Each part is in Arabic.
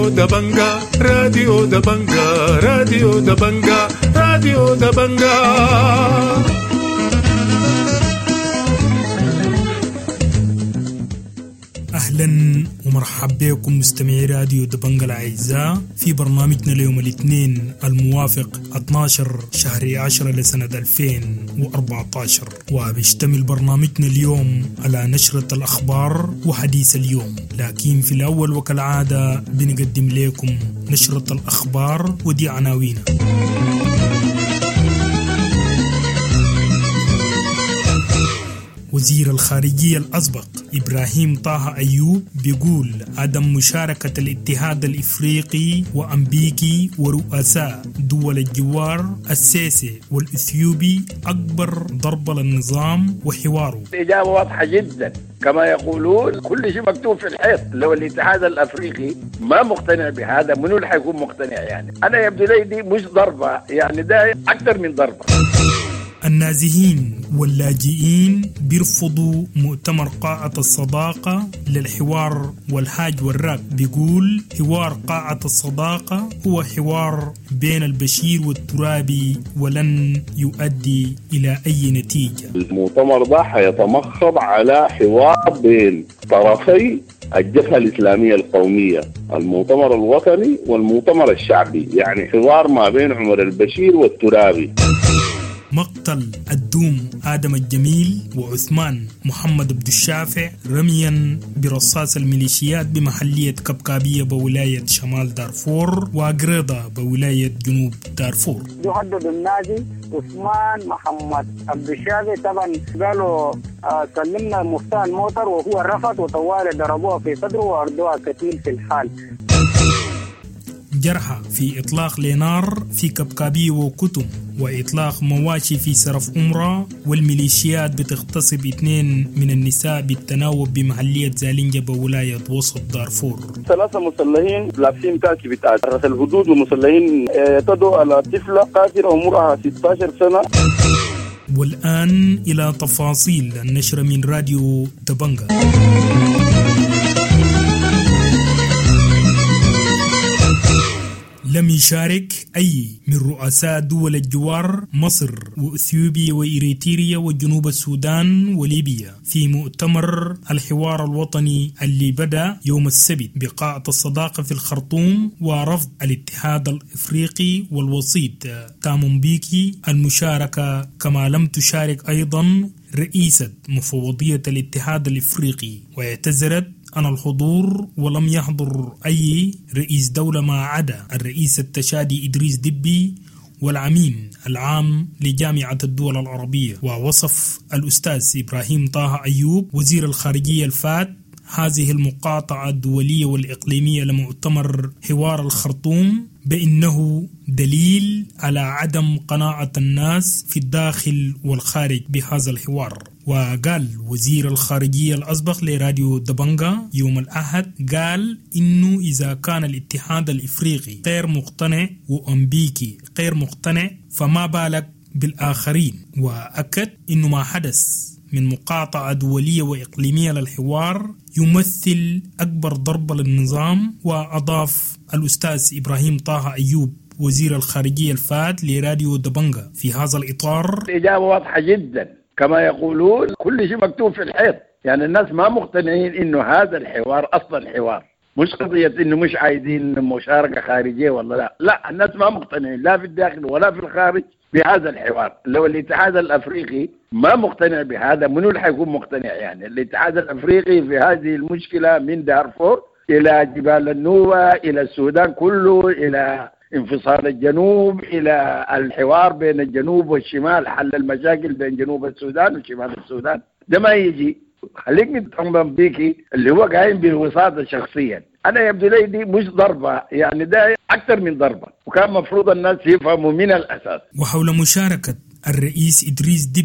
راديو دبنجا راديو دبنجا راديو دبنجا راديو دبنجا. أهلا ومرحبا بكم مستمعي راديو دبنجا الأعزاء في برنامجنا اليوم الاثنين الموافق 12 شهر 10 لسنة 2014، وبيشتمل برنامجنا اليوم على نشرة الأخبار وحديث اليوم. لكن في الأول وكالعادة بنقدم لكم نشرة الأخبار ودي عناوينها. وزير الخارجية الأسبق إبراهيم طه أيوب بيقول عدم مشاركة الاتحاد الإفريقي وأمريكي ورؤساء دول الجوار السيسي والإثيوبي أكبر ضربة للنظام وحواره. الإجابة واضحة جدا، كما يقولون كل شيء مكتوب في الحيط. لو الاتحاد الأفريقي ما مقتنع بهذا، منو اللي حيكون مقتنع؟ يعني أنا يبدو لي دي مش ضربة، يعني ده أكثر من ضربة. النازحين واللاجئين بيرفضوا مؤتمر قاعة الصداقة للحوار والهاج والراك. بيقول حوار قاعة الصداقة هو حوار بين البشير والترابي ولن يؤدي إلى أي نتيجة. المؤتمر ده حيتمخض على حوار بين طرفي الجبهة الإسلامية القومية، المؤتمر الوطني والمؤتمر الشعبي، يعني حوار ما بين عمر البشير والترابي. مقتل الدوم آدم الجميل وعثمان محمد عبد الشافع رميا برصاص الميليشيات بمحلية كبكابية بولاية شمال دارفور وقريضة بولاية جنوب دارفور. يحدد النادي عثمان محمد عبد الشافع، طبعا قالوا سلمنا مفتاح الموتر وهو رفض، وطوال ضربوها في صدره وأردوها كثير في الحال. جرحى في إطلاق لينار في كبكابية وكتم، وإطلاق مواشي في سرف أمرا، والميليشيات بتغتصب 2 من النساء بالتناوب بمحلية زالينجا بولاية وسط دارفور. 3 مسلحين لابسين كاكي بتاع حرس الحدود ومسلحين اعتدوا على طفلة قاصرة عمرها 16 سنة. والآن إلى تفاصيل النشرة من راديو دبنجا. لم يشارك أي من رؤساء دول الجوار مصر وإثيوبيا وإريتريا وجنوب السودان وليبيا في مؤتمر الحوار الوطني اللي بدأ يوم السبت بقاعة الصداقة في الخرطوم، ورفض الاتحاد الإفريقي والوسيط تامو مبيكي المشاركة، كما لم تشارك أيضا رئيسة مفوضية الاتحاد الإفريقي، واعتذرت عن الحضور ولم يحضر أي رئيس دولة ما عدا الرئيس التشادي إدريس دبي والعميد العام لجامعة الدول العربية. ووصف الأستاذ إبراهيم طه أيوب وزير الخارجية الفات هذه المقاطعة الدولية والإقليمية لمؤتمر حوار الخرطوم بأنه دليل على عدم قناعة الناس في الداخل والخارج بهذا الحوار. وقال وزير الخارجية الأسبق لراديو دبنجا يوم الأحد، قال إنه إذا كان الاتحاد الإفريقي غير مقتنع وأمريكي غير مقتنع فما بالك بالآخرين. وأكد إنه ما حدث من مقاطعة دولية وإقليمية للحوار يمثل أكبر ضربة للنظام. وأضاف الأستاذ إبراهيم طه أيوب وزير الخارجية الفات لراديو دبنجا في هذا الإطار: الإجابة واضحة جدا، كما يقولون كل شيء مكتوب في الحيط. يعني الناس ما مقتنعين إنه هذا الحوار أصلا حوار، مش قضية إنه مش عايزين مشاركة خارجية ولا لا، الناس ما مقتنعين لا في الداخل ولا في الخارج بهذا الحوار. لو الاتحاد الأفريقي ما مقتنع بهذا، منو اللي حيكون مقتنع؟ يعني الاتحاد الأفريقي في هذه المشكلة من دارفور إلى جبال النوبة إلى السودان كله، إلى انفصال الجنوب، إلى الحوار بين الجنوب والشمال، حل المشاكل بين جنوب السودان وشمال السودان، ده ما يجي. خليك من بيكي اللي هو قايم بالوساطة شخصيا. أنا يبدو لي دي مش ضربة، يعني ده أكثر من ضربة، وكان مفروض الناس يفهموا من الأساس. وحول مشاركة الرئيس إدريس دبي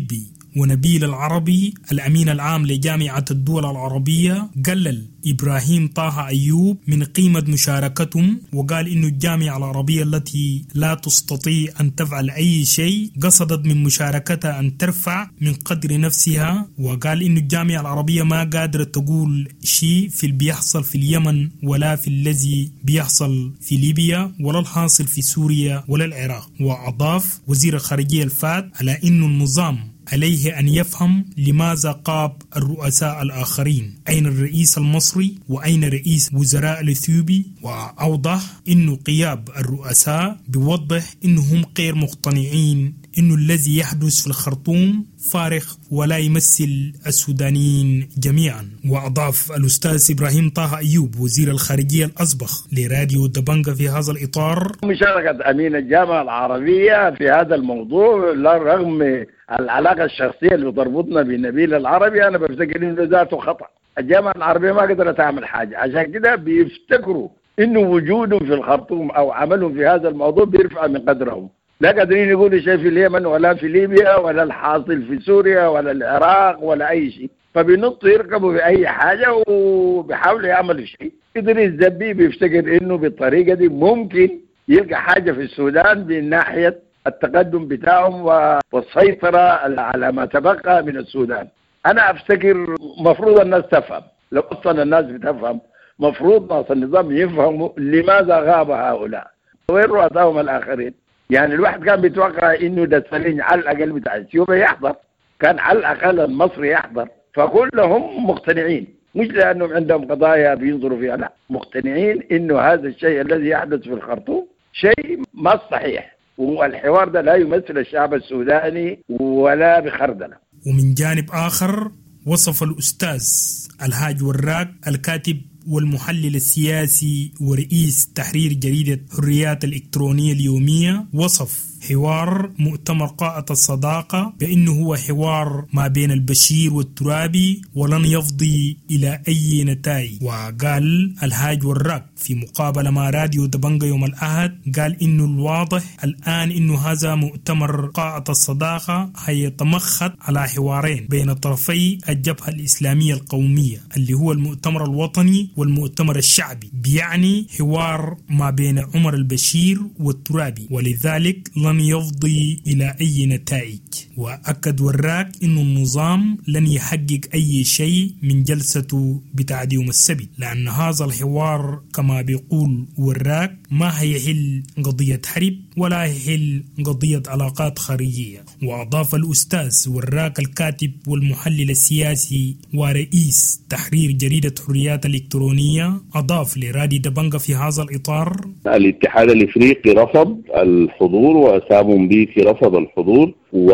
ونبيل العربي الأمين العام لجامعة الدول العربية قلل إبراهيم طه أيوب من قيمة مشاركتهم، وقال إنه الجامعة العربية التي لا تستطيع أن تفعل أي شيء قصدت من مشاركتها أن ترفع من قدر نفسها، وقال إنه الجامعة العربية ما قادرة تقول شيء في اللي بيحصل في اليمن ولا في الذي بيحصل في ليبيا ولا الحاصل في سوريا ولا العراق. وأضاف وزير الخارجية الفات على إنه النظام عليه أن يفهم لماذا قاب الرؤساء الآخرين، أين الرئيس المصري وأين رئيس وزراء الإثيوبي، وأوضح إنه غياب الرؤساء بيوضح إنهم غير مقتنعين إنه الذي يحدث في الخرطوم فارغ ولا يمثل السودانيين جميعا. وأضاف الأستاذ إبراهيم طه أيوب وزير الخارجية الأسبق لراديو دبنجة في هذا الإطار: مشاركة أمين الجامعة العربية في هذا الموضوع لا رغم العلاقة الشخصية اللي تربطنا بنبيل العربي، أنا بفتكر إنه ذاته خطأ. الجامعة العربية ما قدرت تعمل حاجة، عشان كده بيفتكروا إنه وجودهم في الخرطوم أو عملهم في هذا الموضوع بيرفع من قدرهم. لا قادرين يقولوا شيء في اليمن ولا في ليبيا ولا الحاصل في سوريا ولا العراق ولا أي شيء، فبينطوا يركبوا في أي حاجة وبيحاولوا يعملوا شيء. إدريس دبي بيفتكر إنه بالطريقة دي ممكن يلقى حاجة في السودان من ناحية التقدم بتاعهم والسيطرة على ما تبقى من السودان. أنا أفتكر مفروض الناس تفهم، لو أصلا الناس بتفهم مفروض ناس النظام يفهموا لماذا غاب هؤلاء وين رؤساهم الآخرين. يعني الواحد كان بيتوقع إنه ده سليم على الأقل بتاع اثيوبيا يحضر، كان على الأقل المصري يحضر، فكلهم مقتنعين، مش لأنهم عندهم قضايا بينظروا فيها، لا، مقتنعين إنه هذا الشيء الذي يحدث في الخرطوم شيء ما صحيح، والحوار ده لا يمثل الشعب السوداني ولا بخردله. ومن جانب آخر وصف الأستاذ الهاج وراق الكاتب والمحلل السياسي ورئيس تحرير جريدة حريات الإلكترونية اليومية، وصف حوار مؤتمر قاعة الصداقة بأنه هو حوار ما بين البشير والترابي ولن يفضي إلى أي نتائج. وقال الهاج وراق في مقابلة مع راديو دبنجة يوم الأحد، قال إنه الواضح الآن إنه هذا مؤتمر قاعة الصداقة هيتمخض على حوارين بين طرفي الجبهة الإسلامية القومية اللي هو المؤتمر الوطني والمؤتمر الشعبي، بيعني حوار ما بين عمر البشير والترابي، ولذلك لن يفضي إلى أي نتائج. وأكد وراق إنه النظام لن يحقق أي شيء من جلسته بتاع يوم السبت، لأن هذا الحوار كما بيقول وراق ما هيحل قضية حرب ولا يحل قضية علاقات خارجية. وأضاف الأستاذ وراق الكاتب والمحلل السياسي ورئيس تحرير جريدة حريات الإلكترونية، أضاف لرادي دبنجة في هذا الإطار: الاتحاد الإفريقي رفض الحضور وأسامو مبيكي رفض الحضور،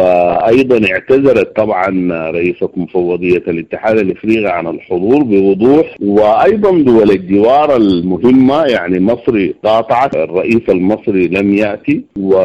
وأيضا اعتذرت طبعا رئيسة مفوضية الاتحاد الإفريقي عن الحضور بوضوح، وأيضا دول الجوار المهمة يعني مصر قاطعت، الرئيس المصري لم يأتي،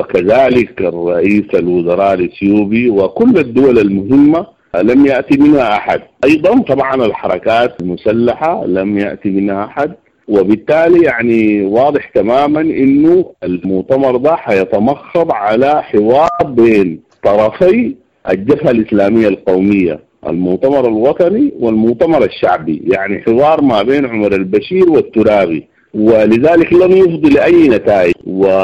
وكذلك الرئيس الوزراء الإثيوبي، وكل الدول المهمة لم يأتي منها أحد. أيضا طبعا الحركات المسلحة لم يأتي منها أحد، وبالتالي يعني واضح تماما إنه المؤتمر ده حيتمخض على حوار بين طرفي الجبهة الإسلامية القومية، المؤتمر الوطني والمؤتمر الشعبي، يعني حوار ما بين عمر البشير والترابي، ولذلك لم يفضي لأي نتائج.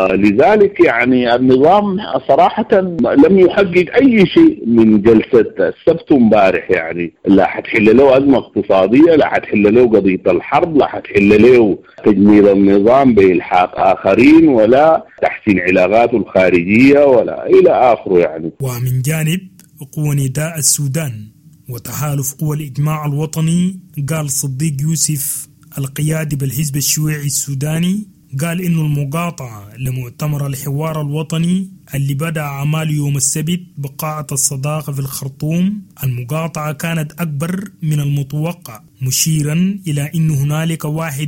ولذلك يعني النظام صراحة لم يحقق أي شيء من جلسة السبت امبارح، يعني لا حتحل له أزمة اقتصادية، لا حتحل له قضية الحرب، لا حتحل له تجميل النظام بإلحاق آخرين، ولا تحسين علاقاته الخارجية ولا إلى آخره يعني. ومن جانب قوى نداء السودان وتحالف قوى الإجماع الوطني، قال صديق يوسف القيادي بالحزب الشيوعي السوداني، قال إنه المقاطعة لمؤتمر الحوار الوطني اللي بدأ أعمال يوم السبت بقاعة الصداقة في الخرطوم، المقاطعة كانت أكبر من المتوقع، مشيرا إلى أن هنالك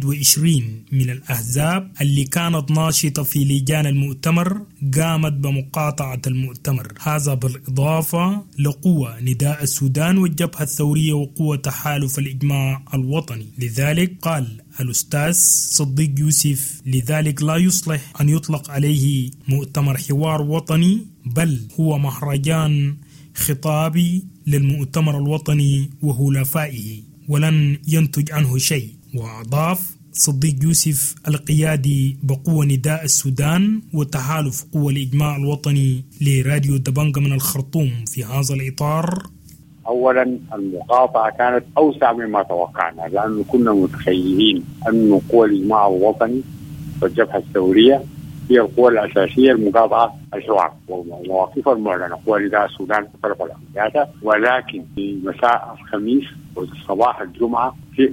21 من الأحزاب اللي كانت ناشطة في لجان المؤتمر قامت بمقاطعة المؤتمر، هذا بالإضافة لقوة نداء السودان والجبهة الثورية وقوة تحالف الإجماع الوطني. لذلك قال الأستاذ صديق يوسف لذلك لا يصلح أن يطلق عليه مؤتمر حوار وطني، بل هو مهرجان خطابي للمؤتمر الوطني وحلفائه ولن ينتج عنه شيء. وأضاف صديق يوسف القيادي بقوة نداء السودان وتحالف قوى الإجماع الوطني لراديو دبنجة من الخرطوم في هذا الإطار: أولا المقاطعة كانت أوسع مما توقعنا، لأنه كنا متخيلين أن قوى الإجماع الوطني والجبهة الثورية هي القوى الأساسية المقاطعة الحوار والمواقف المعلنة. قوى نداء السودان فرق الأمنيات، ولكن في مساء الخميس وصباح الجمعة في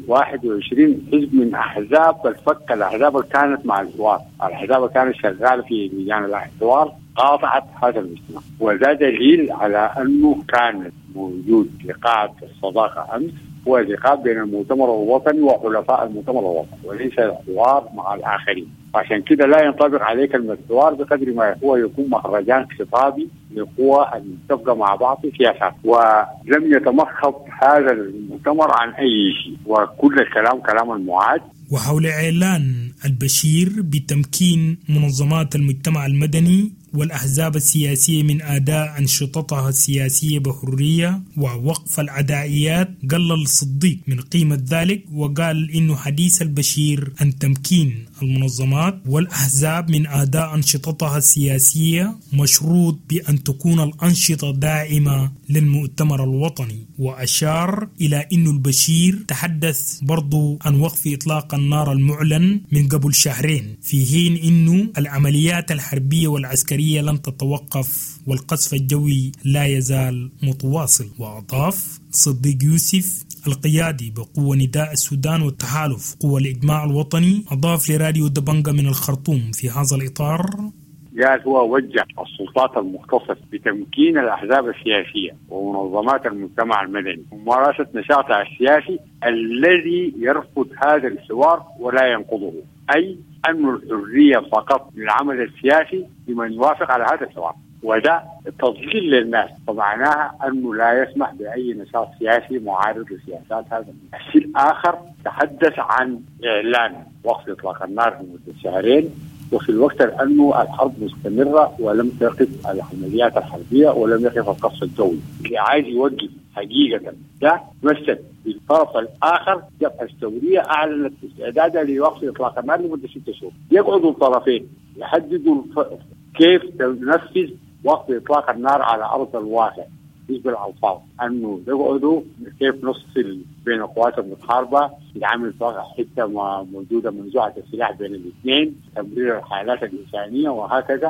21 حزب من أحزاب الفك، الأحزاب اللي كانت مع الحوار، الأحزاب اللي كانت شغالة في لجان الحوار، قاطعت هذا الاجتماع. وده دليل على أنه كان موجود لقاء الصداقة أمس هو لقاء بين المؤتمر الوطني وحلفاء المؤتمر الوطني، وليس الحوار مع الآخرين. عشان كده لا ينطبق عليه كلمة الحوار بقدر ما هو يكون مهرجان خطابي لقوى المتفقة مع بعض في سياسات، ولم يتمخض هذا المؤتمر عن أي شيء، وكل الكلام كلام المعاد. وحول إعلان البشير بتمكين منظمات المجتمع المدني والأحزاب السياسية من أداء أنشطتها السياسية بحرية ووقف العدائيات، قلل صديق من قيمة ذلك وقال إنه حديث البشير عن تمكين المنظمات والأحزاب من أداء أنشطتها السياسية مشروط بأن تكون الأنشطة داعمة للمؤتمر الوطني. وأشار إلى إنه البشير تحدث برضو عن وقف إطلاق النار المعلن من قبل شهرين، في حين إنه العمليات الحربية والعسكرية لن تتوقف والقصف الجوي لا يزال متواصل. وأضاف صديق يوسف القيادي بقوة نداء السودان والتحالف قوى الإجماع الوطني، أضاف لراديو دبنجة من الخرطوم في هذا الإطار: قال هو وجه السلطات المختصة بتمكين الأحزاب السياسية ومنظمات المجتمع المدني وممارسة نشاطها السياسي الذي يرفض هذا الحوار ولا ينقضه، أي أن الحرية فقط للعمل السياسي لمن يوافق على هذا الحوار، وده تضليل للناس، فمعناها أنه لا يسمح بأي نشاط سياسي معارض لسياسات هذا. الشيء الآخر تحدث عن إعلان وقف إطلاق النار لمدة شهرين، وفي الوقت أنه الحرب مستمرة ولم تقف العمليات الحربية ولم يقف القصف الجوي. اللي عايز يوجه حقيقة ده مثل بالطرف الآخر الجبهة الثورية أعلنت استعدادها لوقف إطلاق النار لمدة 6 شهور. يقعدوا الطرفين يحددوا كيف تنفذ وقف إطلاق النار على أرض الواقع بالنسبة للألفاظ، أنه يقعدوا كيف نفصل بين القوات المتحاربة، يعمل حتة موجودة منزوعة السلاح بين الاثنين، تمرير الحالات الإنسانية وهكذا.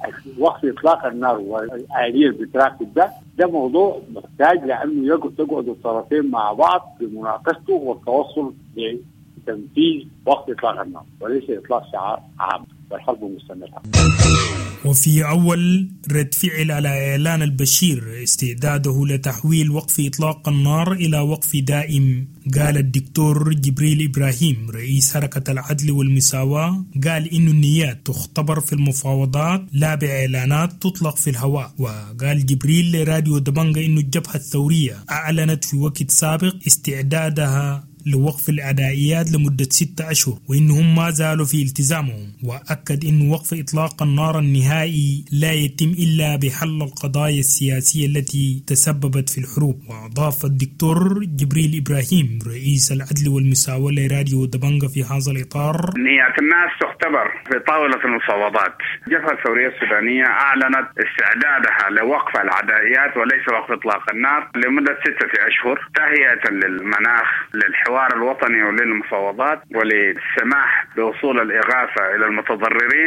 وقف إطلاق النار والآلية بتراكب ده موضوع محتاج لأنه يقعدوا الطرفين مع بعض بمناقشته والتوصل لتنفيذ وقف إطلاق النار، وليس إطلاق شعار عام والحرب مستمرة. وفي أول رد فعل على إعلان البشير استعداده لتحويل وقف إطلاق النار إلى وقف دائم، قال الدكتور جبريل إبراهيم رئيس حركة العدل والمساواة، قال إنه النيات تختبر في المفاوضات لا بإعلانات تطلق في الهواء. وقال جبريل لراديو دبنجة إنه الجبهة الثورية أعلنت في وقت سابق استعدادها لوقف العدائيات لمدة 6 أشهر وإنهم ما زالوا في التزامهم، وأكد إن وقف إطلاق النار النهائي لا يتم إلا بحل القضايا السياسية التي تسببت في الحروب. وأضاف الدكتور جبريل إبراهيم رئيس العدل والمساواة لراديو دبنجة في هذا الإطار: نية الناس تختبر في طاولة المفاوضات. الجبهة الثورية السودانية أعلنت استعدادها لوقف العدائيات وليس وقف إطلاق النار لمدة 6 أشهر تهيئة للمناخ للحوار الوطني وللمفاوضات وللسماح بوصول الإغاثة إلى المتضررين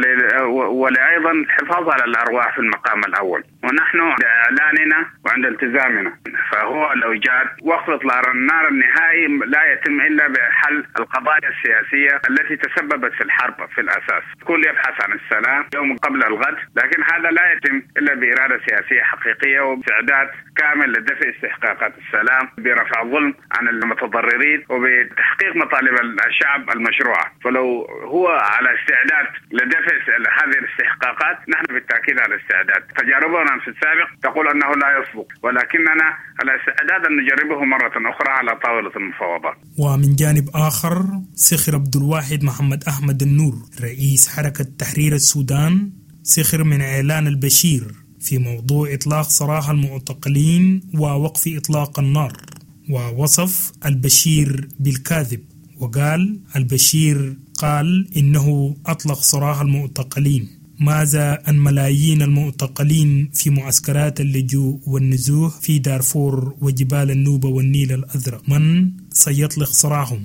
ولأيضا الحفاظ على الأرواح في المقام الأول. ونحن بإعلاننا وعند التزامنا، فهو لو جاء وقف إطلاق النار النهائي لا يتم إلا بحل القضايا السياسية التي تسببت في الحرب في الأساس. كل يبحث عن السلام يوم قبل الغد، لكن هذا لا يتم إلا بإرادة سياسية حقيقية وباستعداد كامل لدفع استحقاقات السلام برفع الظلم عن المتضررين وبتحقيق مطالب الشعب المشروعة. فلو هو على استعداد لدفع هذه الاستحقاقات نحن بالتأكيد على استعداد. تجاربنا في السابق تقول أنه لا يسبق، ولكننا على استعداد أن نجربه مرة أخرى على طاولة المفاوضات. ومن جانب آخر سخر عبد الواحد محمد أحمد النور رئيس حركة تحرير السودان سخر من إعلان البشير في موضوع إطلاق سراح المعتقلين ووقف إطلاق النار، ووصف البشير بالكاذب، وقال البشير قال إنه أطلق سراح المعتقلين. ماذا عن ملايين المعتقلين في معسكرات اللجوء والنزوح في دارفور وجبال النوبة والنيل الأزرق؟ من سيطلق سراحهم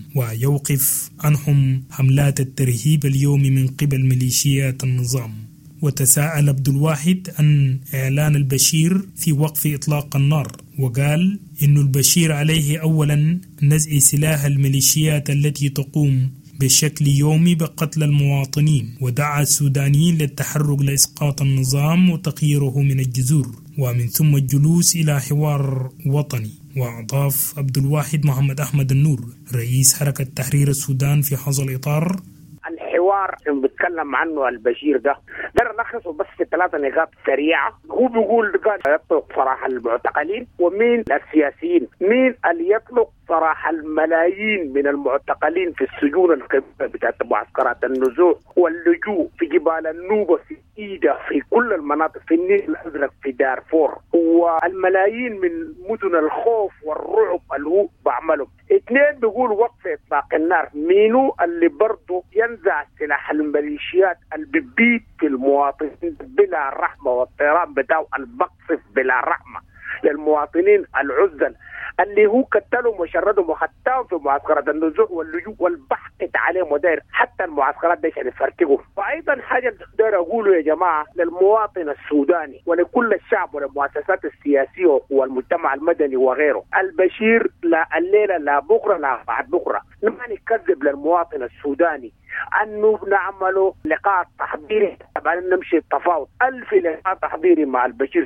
ويوقف عنهم حملات الترهيب اليوم من قبل ميليشيات النظام؟ وتساءل عبد الواحد عن إعلان البشير في وقف إطلاق النار، وقال إن البشير عليه أولا نزع سلاح الميليشيات التي تقوم بشكل يومي بقتل المواطنين، ودعا السودانيين للتحرك لإسقاط النظام وتغييره من الجذور، ومن ثم الجلوس إلى حوار وطني. وأضاف عبد الواحد محمد أحمد النور رئيس حركة تحرير السودان في هذا الإطار: الحوار اللي بيتكلم عنه البشير ده نلخصه بس في 3 نقاط سريعة. هو بيقول قال يطلق سراح المعتقلين، ومين السياسيين، مين اللي يطلق سراح الملايين من المعتقلين في السجون الكبيرة بتاعت معسكرات النزوح واللجوء في جبال النوبة، في إيدا، في كل المناطق، في النيل الأزرق، في دارفور، والملايين من مدن الخوف والرعب اللي هو بعملهم. 2 بيقول وقف إطلاق النار، مينو اللي برضو ينزع سلاح الميليشيات اللي بيبيت في المواطنين بلا رحمة، والطيران بتاعه البقصف بلا رحمة للمواطنين العزل اللي هو قتلهم وشردهم وختهم في معسكرات النزوح واللجوء والبحث عليهم، وداير حتى المعسكرات دي عشان يفرتقوا. وايضا حاجه داير اقوله يا جماعه للمواطن السوداني ولكل الشعب والمؤسسات السياسيه والمجتمع المدني وغيره، البشير لا الليله لا بكره لا بعد بكره لما نكذب للمواطن السوداني انه نعمله لقاء تحضيري، طبعا نمشي التفاوض 1000 لقاء تحضيري مع البشير،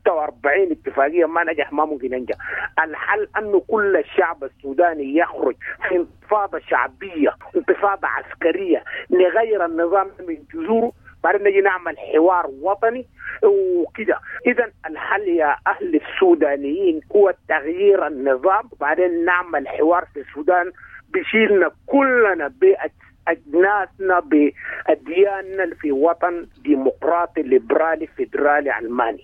46 اتفاقيه ما نجح ما ممكن ينجح. الحل انه كل الشعب السوداني يخرج في انتفاضه شعبيه، انتفاضه عسكريه، نغير النظام من جذوره، بعدين نجي نعمل حوار وطني وكده. اذا الحل يا اهل السودانيين هو تغيير النظام، بعدين نعمل حوار في السودان بيشيلنا كلنا أجناسنا بأدياننا في وطن ديمقراطي ليبرالي فيدرالي علماني.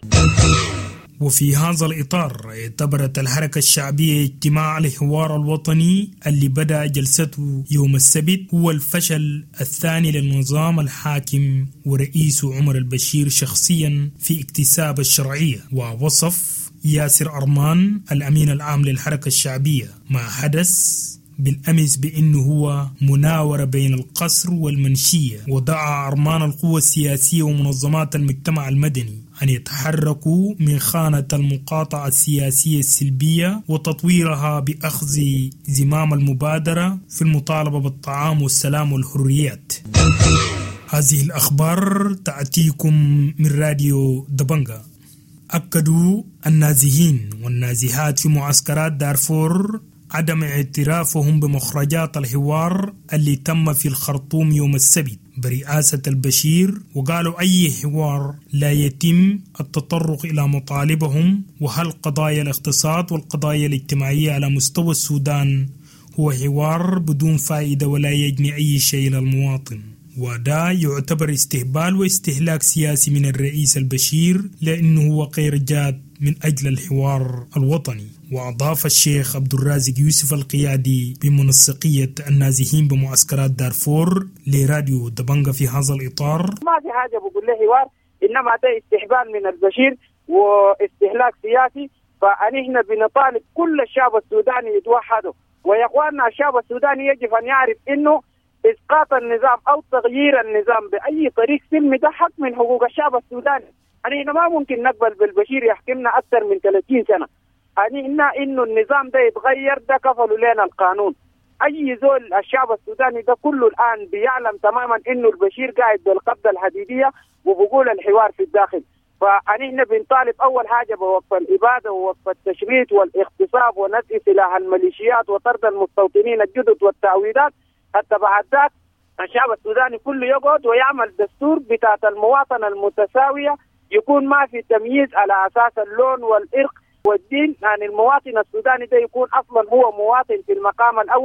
وفي هذا الإطار اعتبرت الحركة الشعبية اجتماع الحوار الوطني اللي بدأ جلسته يوم السبت هو الفشل الثاني للنظام الحاكم ورئيسه عمر البشير شخصيا في اكتساب الشرعية. ووصف ياسر أرمان الأمين العام للحركة الشعبية ما حدث بالأمس بأنه هو مناورة بين القصر والمنشية، ودعا أرمان القوى السياسية ومنظمات المجتمع المدني أن يتحركوا من خانة المقاطعة السياسية السلبية وتطويرها بأخذ زمام المبادرة في المطالبة بالطعام والسلام والحريات. هذه الأخبار تأتيكم من راديو دبنجا. أكدوا النازحين والنازحات في معسكرات دارفور عدم اعترافهم بمخرجات الحوار اللي تم في الخرطوم يوم السبت برئاسة البشير، وقالوا أي حوار لا يتم التطرق إلى مطالبهم، وهل قضايا الاقتصاد والقضايا الاجتماعية على مستوى السودان هو حوار بدون فائدة ولا يجني أي شيء للمواطن. وده يعتبر استهبال واستهلاك سياسي من الرئيس البشير لأنه هو غير جاد من أجل الحوار الوطني. وأضاف الشيخ عبد الرازق يوسف القيادي بمنسقية النازحين بمعسكرات دارفور لراديو دبنجا في هذا الإطار: ما في حاجة بقول له حوار، إنما ده استهبال من البشير واستهلاك سياسي. فنحن بنطالب كل الشعب السوداني يتوحدوا، ويا إخواننا الشعب السوداني يجب أن يعرف إنه إسقاط النظام أو تغيير النظام بأي طريق سلمي ده حق من حقوق الشعب السوداني. نحن ما ممكن نقبل بالبشير يحكمنا أكثر من 30 سنة. إنه النظام ده يتغير، ده كفلوا لنا القانون. أي زول الشعب السوداني ده كله الآن بيعلم تماما إنه البشير قاعد بالقبضة الحديدية وبقول الحوار في الداخل. فنحن بنطالب أول حاجة بوقف الإبادة ووقف التشريد والاغتصاب ونزع سلاح الميليشيات وطرد المستوطنين الجدد والتعويضات. حتى بعد ذلك الشعب السوداني كله يقعد ويعمل دستور بتاعة المواطنة المتساوية، يكون ما في تمييز على أساس اللون والإرق والدين. يعني المواطن السوداني ده يكون أصلا هو مواطن في المقام الأول،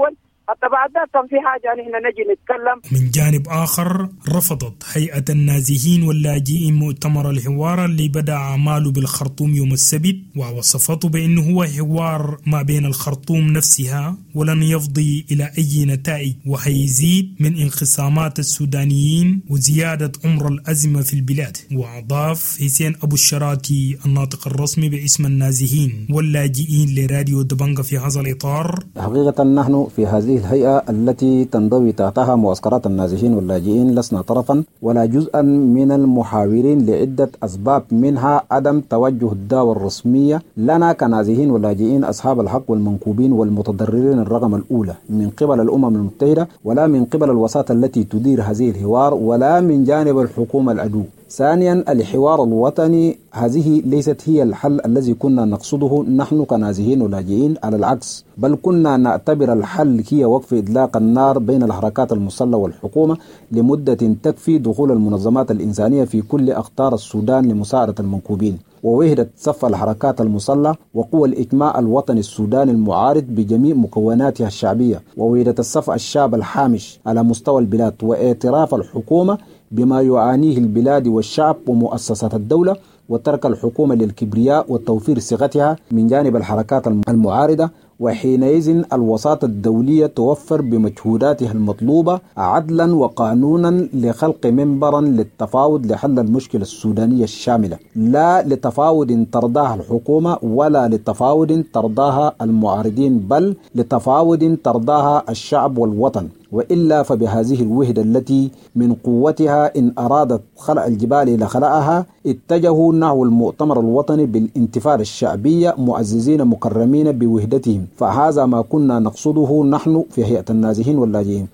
حتى بعد ذلك كان في حاجة نحن نجي نتكلم. من جانب آخر رفضت هيئة النازحين واللاجئين مؤتمر الحوار اللي بدأ أعماله بالخرطوم يوم السبت، ووصفته بأنه هو حوار ما بين الخرطوم نفسها ولن يفضي إلى أي نتائج، وهيزيد من انقسامات السودانيين وزيادة عمر الأزمة في البلاد. وأضاف حسين أبو الشراتي الناطق الرسمي باسم النازحين واللاجئين لراديو دبنجة في هذا الإطار: حقيقة نحن في هذه الهيئة التي تنضوي تحتها معسكرات النازحين واللاجئين لسنا طرفا ولا جزءا من المحاورين لعدة أسباب، منها عدم توجه الدعوة الرسمية لنا كنازحين واللاجئين أصحاب الحق والمنكوبين والمتضررين الرقم الأولى من قبل الأمم المتحدة، ولا من قبل الوساطة التي تدير هذه الحوار، ولا من جانب الحكومة العدو. ثانيا، الحوار الوطني هذه ليست هي الحل الذي كنا نقصده نحن كنازحين ولاجئين، على العكس، بل كنا نعتبر الحل هي وقف إطلاق النار بين الحركات المسلحة والحكومة لمدة تكفي دخول المنظمات الإنسانية في كل أقطار السودان لمساعدة المنكوبين، ووحدة صف الحركات المسلحة وقوى الإجماع الوطني السوداني المعارض بجميع مكوناتها الشعبية، ووحدة الصف الشعب الحامش على مستوى البلاد، واعتراف الحكومة بما يعانيه البلاد والشعب ومؤسسات الدولة، وترك الحكومة للكبرياء وتوفير صيغتها من جانب الحركات المعارضة. وحينئذ الوساطة الدولية توفر بمجهوداتها المطلوبة عدلا وقانونا لخلق منبرا للتفاوض لحل المشكلة السودانية الشاملة، لا لتفاوض ترضاها الحكومة ولا لتفاوض ترضاها المعارضين، بل لتفاوض ترضاها الشعب والوطن. وإلا فبهذه الوحدة التي من قوتها إن أرادت خلق الجبال لخلقها اتجهوا نحو المؤتمر الوطني بالانتفاضة الشعبية معززين مكرمين بوحدتهم، فهذا ما كنا نقصده نحن في هيئة النازحين واللاجئين.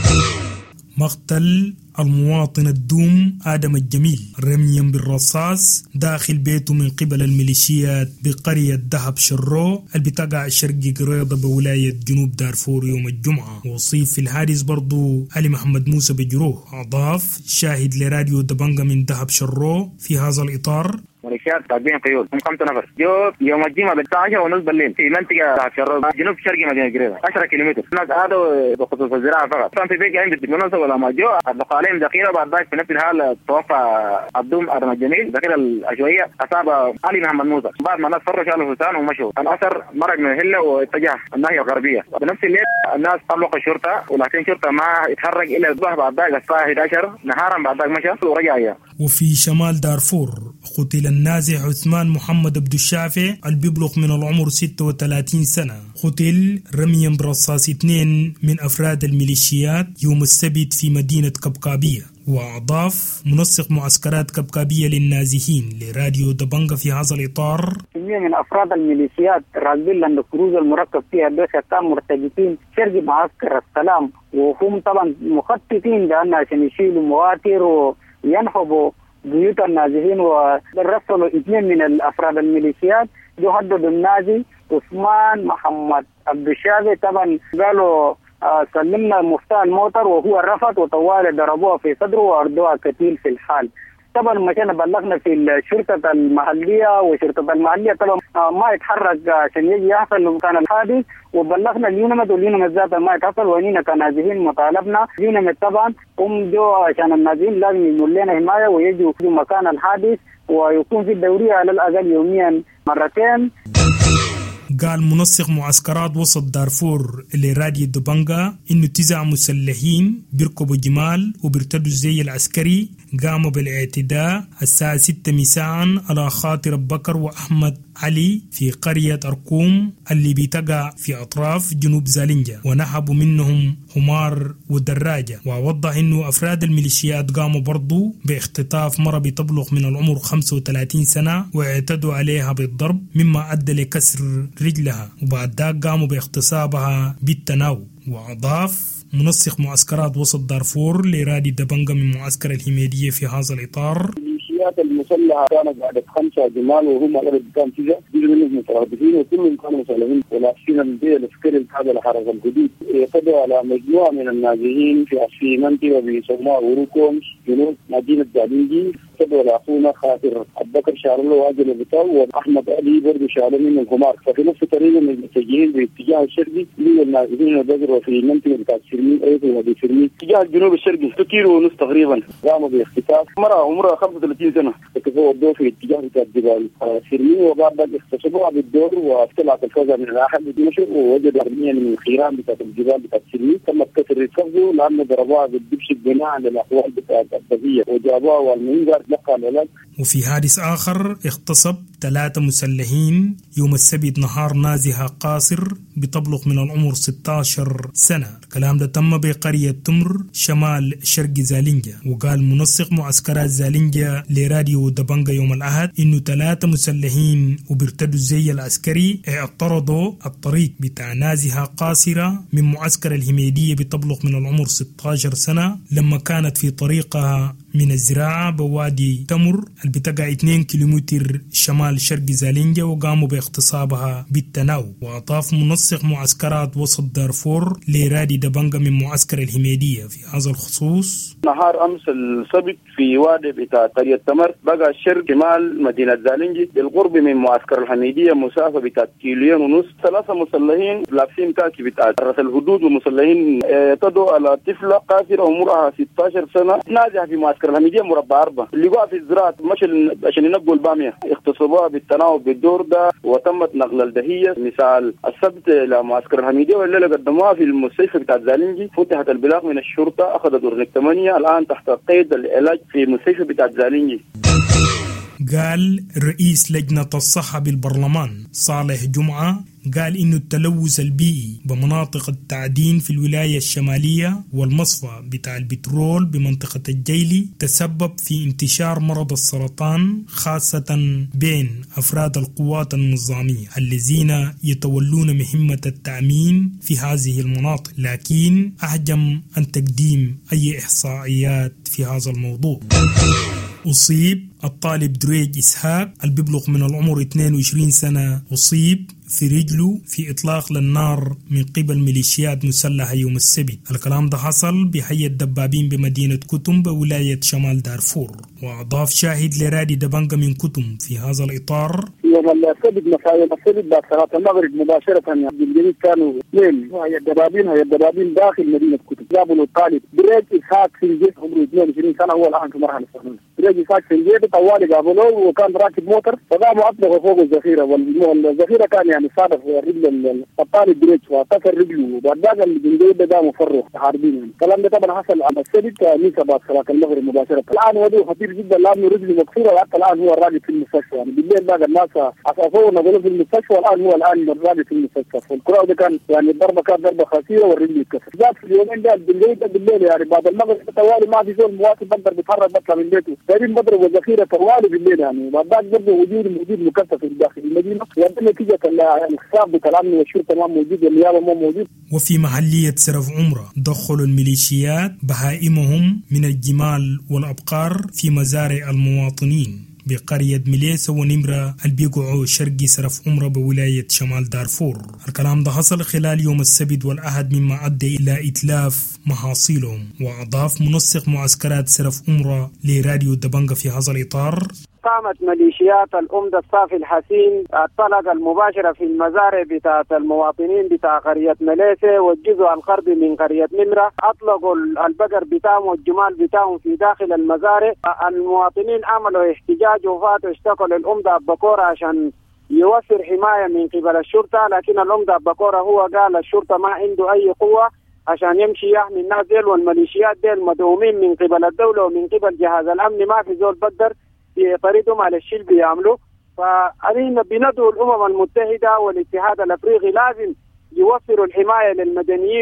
مقتل المواطن الدوم آدم الجميل رميا بالرصاص داخل بيته من قبل الميليشيات بقرية دهب شرو البتقع شرقي قريضة بولاية جنوب دارفور يوم الجمعة. وصيف في الحادث برضو علي محمد موسى بجروه. أضاف شاهد لراديو دبنجة من دهب شرو في هذا الإطار: ميليشيات تابعين قيود هم 5 نفر جو يوم الجمعة بالساعة ونص بالليل في منطقة دهب شرو جنوب شرقي مدينة قريضة 10 كيلومتر. الناس هذا بخصوص الزراعة فقط، كان في بيت عند بالمناسبة ولا ما جو أطلقوا عليهم ذخيرة. بعد ذلك في نفس الحال توفى الدوم آدم الجميل. ذخيرة العشوائية أصاب علي محمد موسى. بعد ما الناس فروا شالوا الحسان ومشوا. الأثر مرق من الهلة واتجه الناحية الغربية. بنفس الليل الناس طلقوا الشرطة، ولكن الشرطة ما اتحرك إلا الصبح. بعد ذلك الساعة 11 نهارا بعد ذلك مشى ورجع. وفي شمال دارفور قتل النازح عثمان محمد عبد الشافع البيبلغ من العمر 36 سنة، قتل رميا برصاص 2 من أفراد الميليشيات يوم السبت في مدينة كبكابية. وأضاف منسق معسكرات كبكابية للنازحين لراديو دبنجة في هذا الإطار: من أفراد الميليشيات راكبين لأن الكروز المركب فيها بيخة كانوا مرتجفين شرق معسكر السلام، وهم طبعا مخططين لأن عشان يشيلوا مواتر وينهبوا بيوت النازحين. ورسلوا 2 من الأفراد الميليشيات يهددوا النازي عثمان محمد عبد الشافع. طبعا قالوا سلمنا مفتاح الموتر وهو رفض، وطوال ضربوها في صدره وأردوها كتيل في الحال. طبعا مشينا بلغنا في الشرطة المحلية، وشرطة المحلية طبعا ما يتحرك عشان يجي يحصل مكان الحادث، وبلغنا اليونمت واليونمت ذاته ما يتحصل. ونينا كنازحين مطالبنا اليونمت طبعا هم جو عشان النازحين لازم يعملوا لنا حماية ويجوا في مكان الحادث، ويكون في الدورية على الأقل يوميا 2 مرات. قال منسق معسكرات وسط دارفور لراديو دبنجة إنه 9 مسلحين بيركبوا جمال وبيرتدوا الزي العسكري قاموا بالاعتداء الساعة 6 مساء على خاطر بكر وأحمد علي في قرية أركوم اللي بتقع في أطراف جنوب زالنجة، ونهبوا منهم حمار ودراجة. ووضح إنه أفراد الميليشيات قاموا برضو باختطاف مرة بتبلغ من العمر 35 سنة واعتدوا عليها بالضرب مما أدى لكسر رجلها، وبعد ذلك قاموا باغتصابها بالتناوب. وأضاف منسق معسكرات وسط دارفور لراديو دبنجة من معسكر الحميدية في هذا الإطار: الميليشيات وصل لها كانت بعد 5 جمال وهم أغلب كان فيها جزء منهم مترابطين وكلهم كانوا مسلمين ولابسين البيئة العسكري هذا لحرس الحدود. يقضوا على مجموعة من النازحين في منطقة بيسموها وروكومس جنوب مدينة جالينجي. قضوا على أخونا خاطر أبو بكر شارلو وعجل بتاو وأحمد علي برضه شارلو من الخمار. ففي نفس الطريقة المتجهين باتجاه الشرقي اللي النازحين وبقروا في منطقة بتاعت سيرمين أيضا ودي سيرمين اتجاه الجنوب الشرقي 2 كيلو ونص تقريبا. قاموا باختطاف مرة عمرها 35 سنة اكتفوا الدور في اتجاه بتاع جبال سيرمين وبعد ذلك اغتصبوها بالدور واطلعت الفوزة من الأحد بدمشق ووجدوا أرمية من الخيران بتاعت الجبال بتاعت سيرمين. تم كسر الفوزة لأنه ضربوها بالدبش بناء على الأحوال بتاعت الضبية وجابوها والمهم لقى العلاج. وفي حادث آخر اغتصب 3 مسلحين يوم السبت نهار نازحة قاصر بتبلغ من العمر 16 سنة. الكلام ده تم بقرية تمر شمال شرق زالينجا. وقال منسق معسكرات زالينجا لراديو دبنجا يوم الأحد إنه 3 مسلحين وبيرتدوا الزي العسكري اعترضوا الطريق بتاع نازحة قاصرة من معسكر الهميدية بتبلغ من العمر 16 سنة لما كانت في طريقها من الزراعة بوادي تمر اللي بتقع 2 كيلومتر شمال شرق زالينجا وقاموا باغتصابها بالتناوب. وأضاف منسق معسكرات وسط دارفور لرادي دبنجا من معسكر الهميدية في هذا الخصوص: نهار أمس السبت في وادي بتاع قرية تمر بقى الشرق شمال مدينة زالينجي بالقرب من معسكر الحميدية مسافة بتاع 2.5 كيلو. 3 مسلحين لابسين كاكي بتاع حرس الحدود ومسلحين اعتدوا على طفلة قاصرة عمرها 16 سنة نازحة في معسكر الحميدية مربع 4 اللي وقع في الزراعة مشي عشان ينقوا البامية. اغتصبوها بالتناوب بالدور ده وتمت نقل الدهية مثال السبت إلى معسكر الحميدية والليلة قدموها في المستشفى بتاع زالينجي. فتحت البلاغ من الشرطة أخذت دورنيك 8 الآن تحت قيد العلاج في المستشفى بتاع زالينجي. قال رئيس لجنة الصحة بالبرلمان صالح جمعة قال إنه التلوث البيئي بمناطق التعدين في الولاية الشمالية والمصفى بتاع البترول بمنطقة الجيلي تسبب في انتشار مرض السرطان خاصة بين أفراد القوات النظامية الذين يتولون مهمة التأمين في هذه المناطق، لكن أحجم عن تقديم أي إحصائيات في هذا الموضوع. أصيب الطالب دريج إسحاق اللي بيبلغ من العمر 22 سنة أصيب في رجله في إطلاق للنار من قبل ميليشيات مسلحة يوم السبت. الكلام ده حصل بحي الدبابين بمدينة كتم بولاية شمال دارفور. وأضاف شاهد لرادي دبنجا من كتم في هذا الإطار: يوم السبت مساء السبت بعد صلاة المغرب مباشرة بالجنوب كانوا اثنين هي الدبابين داخل مدينة كتم جابوا الطالب دريج إسحاق سنجيت عمره 22 سنة هو الآن في مرحلة الثانوية. دريج إسحاق سنجيت طوالي جابوه وكان راكب موتر فقاموا أطلقوا فوق الذخيرة والذخيرة كان يعني صادف رجل الطالب دريج وكسر رجله وبعد ذلك الجندي ده قاموا فروا حاربين. الكلام ده طبعا حصل على السبت كنيسة بعد صلاة المغرب مباشرة. الآن وضعه خطير جدا لأنه رجله مكسورة وحتى الآن هو الراجل في المستشفى. يعني بالليل بقى الناس أسعفوه نقلوه في المستشفى والآن هو الراجل في المستشفى. والكراء ده كان يعني الضربة كانت ضربة خطيرة والرجل اتكسر. جات في اليومين ده بالليل يعني بعد المغرب طوالي ما في زول مواطن بقدر بيتحرك بطلع من بيته. دايرين بضربوا الذخيرة طوالي بالليل يعني وبعد ذلك برضه وجود مكثف في داخل المدينة وده نتيجة الخطاب بالأمن والشرطة ما موجود والنيابة ما موجود. وفي محلية سرف عمرة دخلوا الميليشيات بهائمهم من الجمال والأبقار في مزارع المواطنين بقرية مليسة ونمرة البيقعوا شرقي سرف عمرة بولاية شمال دارفور. الكلام ده حصل خلال يوم السبت والأحد مما أدى إلى إتلاف محاصيلهم. وأضاف منسق معسكرات سرف عمرة لراديو دبنجا في هذا الإطار: قامت ميليشيات الأمدة الصافي الحسين الطلقة المباشرة في المزارع بتاعة المواطنين بتاع قرية مليسة والجزء الغربي من قرية نمرة. أطلقوا البقر بتاعهم والجمال بتاعهم في داخل المزارع. المواطنين عملوا احتجاج وفاتوا اشتكوا للأمدة أباكورة عشان يوفر حماية من قبل الشرطة، لكن الأمدة أباكورة هو قال الشرطة ما عنده أي قوة عشان يمشي يحمي الناس ديل، والميليشيات ديل مدعومين من قبل الدولة ومن قبل جهاز الأمن ما في زول بقدر بطريقهم على الشيء اللي بيعملوا. فأنا بندعو الأمم المتحدة والاتحاد الأفريقي لازم يوفروا الحماية للمدنيين.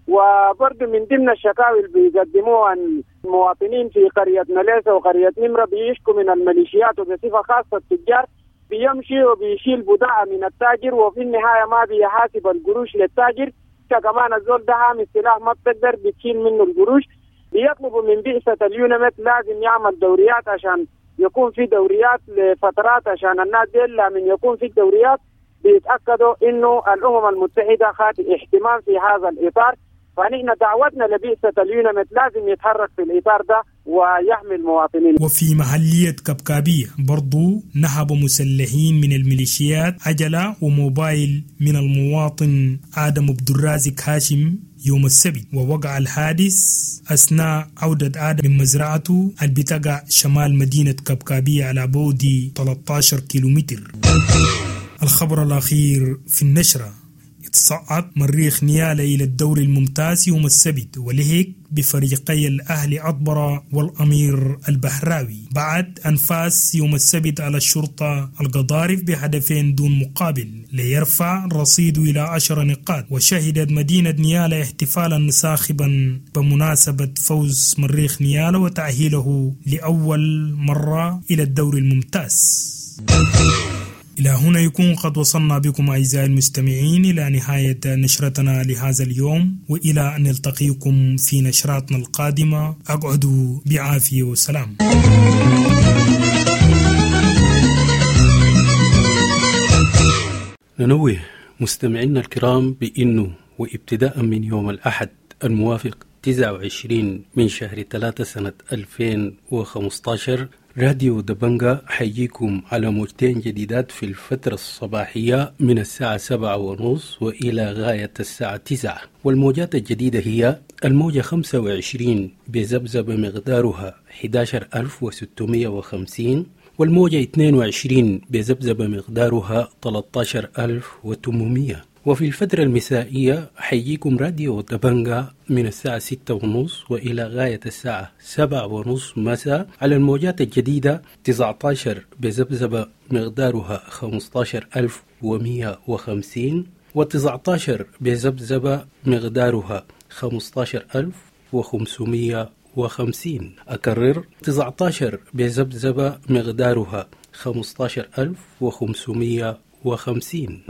وبرضه من ضمن الشكاوي اللي بيقدموها المواطنين في قرية مليسة وقرية نمرة بيشكوا من الميليشيات وبصفة خاصة التجار بيمشي وبيشيل بضاعة من التاجر وفي النهاية ما بيحاسب القروش للتاجر. كمان الزول ده عامل سلاح ما بتقدر بتشيل منه القروش. بيطلبوا من بعثة اليونمت لازم يعمل دوريات عشان يكون في دوريات لفترات عشان الناس دي من يكون في الدوريات بيتأكدوا إنه الأمم المتحدة خاطئ اهتمام في هذا الإطار. فنحن دعوتنا لبعثة اليونمت لازم يتحرك في الإطار ده ويحمي المواطنين. وفي محلية كبكابية برضو نهب مسلحين من الميليشيات عجلة وموبايل من المواطن آدم عبد الرازق هاشم يوم السبت، ووقع الحادث أثناء عودة آدم من مزرعته البتقع شمال مدينة كبكابية على بعد 13 كيلومتر. الخبر الأخير في النشرة: تصعد مريخ نيالا إلى الدوري الممتاز يوم السبت ولهيك بفريقي الأهلي عطبرة والأمير البحراوي بعد أنفاس يوم السبت على الشرطة القضارف بهدفين دون مقابل ليرفع رصيده إلى 10 نقاط. وشهدت مدينة نيالا احتفالا صاخبا بمناسبة فوز مريخ نيالا وتأهيله لأول مرة إلى الدوري الممتاز. إلى هنا يكون قد وصلنا بكم أعزائي المستمعين إلى نهاية نشرتنا لهذا اليوم، وإلى أن نلتقيكم في نشراتنا القادمة. أقعدوا بعافية وسلام. ننوه مستمعينا الكرام بأنه وابتداء من يوم الأحد الموافق 29 من شهر 3 سنة 2015 راديو دبنجا حييكم على موجتين جديدات في الفترة الصباحية من الساعة 7:30 وإلى غاية الساعة 9. والموجات الجديدة هي الموجة 25 بزبزب مقدارها 11650، والموجة 22 بزبزب مقدارها 13800. وفي الفترة المسائية حييكم راديو دبنجا من الساعة 6:30 وإلى غاية الساعة 7:30 مساء على الموجات الجديدة 19 بزبزب مقدارها 15150، و19 بزبزب مقدارها 15550. أكرر 19 بزبزب مقدارها 15550.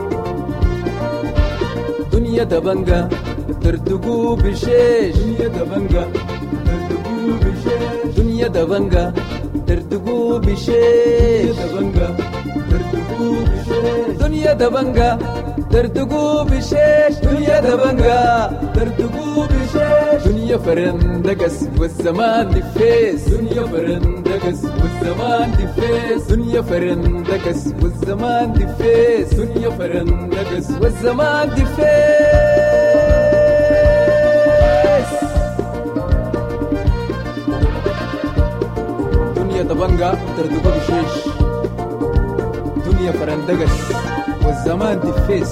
دنيا دبنجا ترتقو بشيش، دنيا دبنجا ترتقو بشيش، دنيا دبنجا ترتقو بشيش، دبنجا ترتقو بشيش، دنيا دبنجا ترتقو بشيش، دنيا دبنجا ترتقو بشيش، دنيا فرندقس والزمان دفيس، دنيا فرندقس والزمان دفيس، دنيا فرندقس والزمان دفيس، دنيا فرندقس والزمان دفيس. دنيا دبنجا ترتقو بشيش، دنيا فرندقس والزمان دفيس.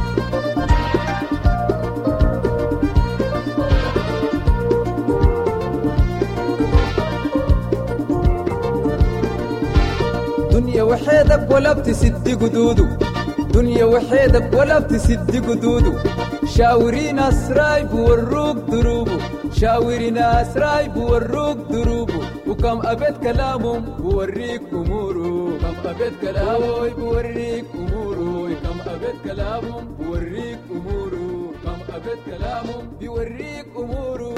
دنيا وحيدك ولا بتسد قدودو، دنيا وحيدك ولا بتسد قدودو، شاوري ناس راي بوروك دروبو، شاوري ناس راي بوروك دروبو، وكم أبد كلامهم بوريك أمورو، كم أبد كلامهم بوريك أمورو، كم أبد كلامهم بوريك أمورو، كم أبد كلامهم بوريك أمورو.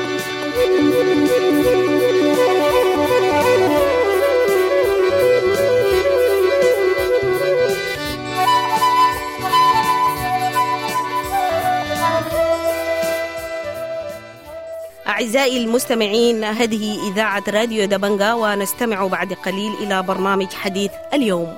أعزائي المستمعين، هذه إذاعة راديو دبنجا، ونستمع بعد قليل إلى برنامج حديث اليوم.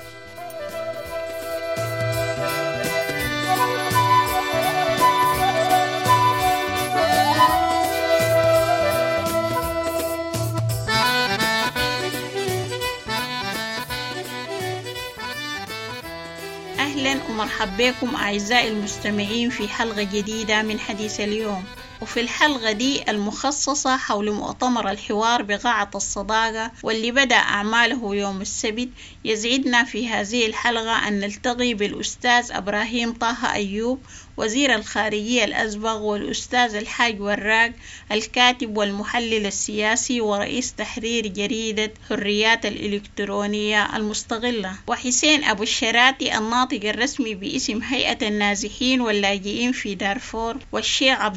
أهلا ومرحبا بكم أعزائي المستمعين في حلقة جديدة من حديث اليوم. وفي الحلقة دي المخصصة حول مؤتمر الحوار بقاعة الصداقة واللي بدأ أعماله يوم السبت، يسعدنا في هذه الحلقة أن نلتقي بالأستاذ إبراهيم طه أيوب وزير الخارجية الأسبق، والأستاذ الحاج وراق الكاتب والمحلل السياسي ورئيس تحرير جريدة حريات الإلكترونية المستقلة، وحسين أبو الشراتي الناطق الرسمي باسم هيئة النازحين واللاجئين في دارفور، والشيخ عبد الرازق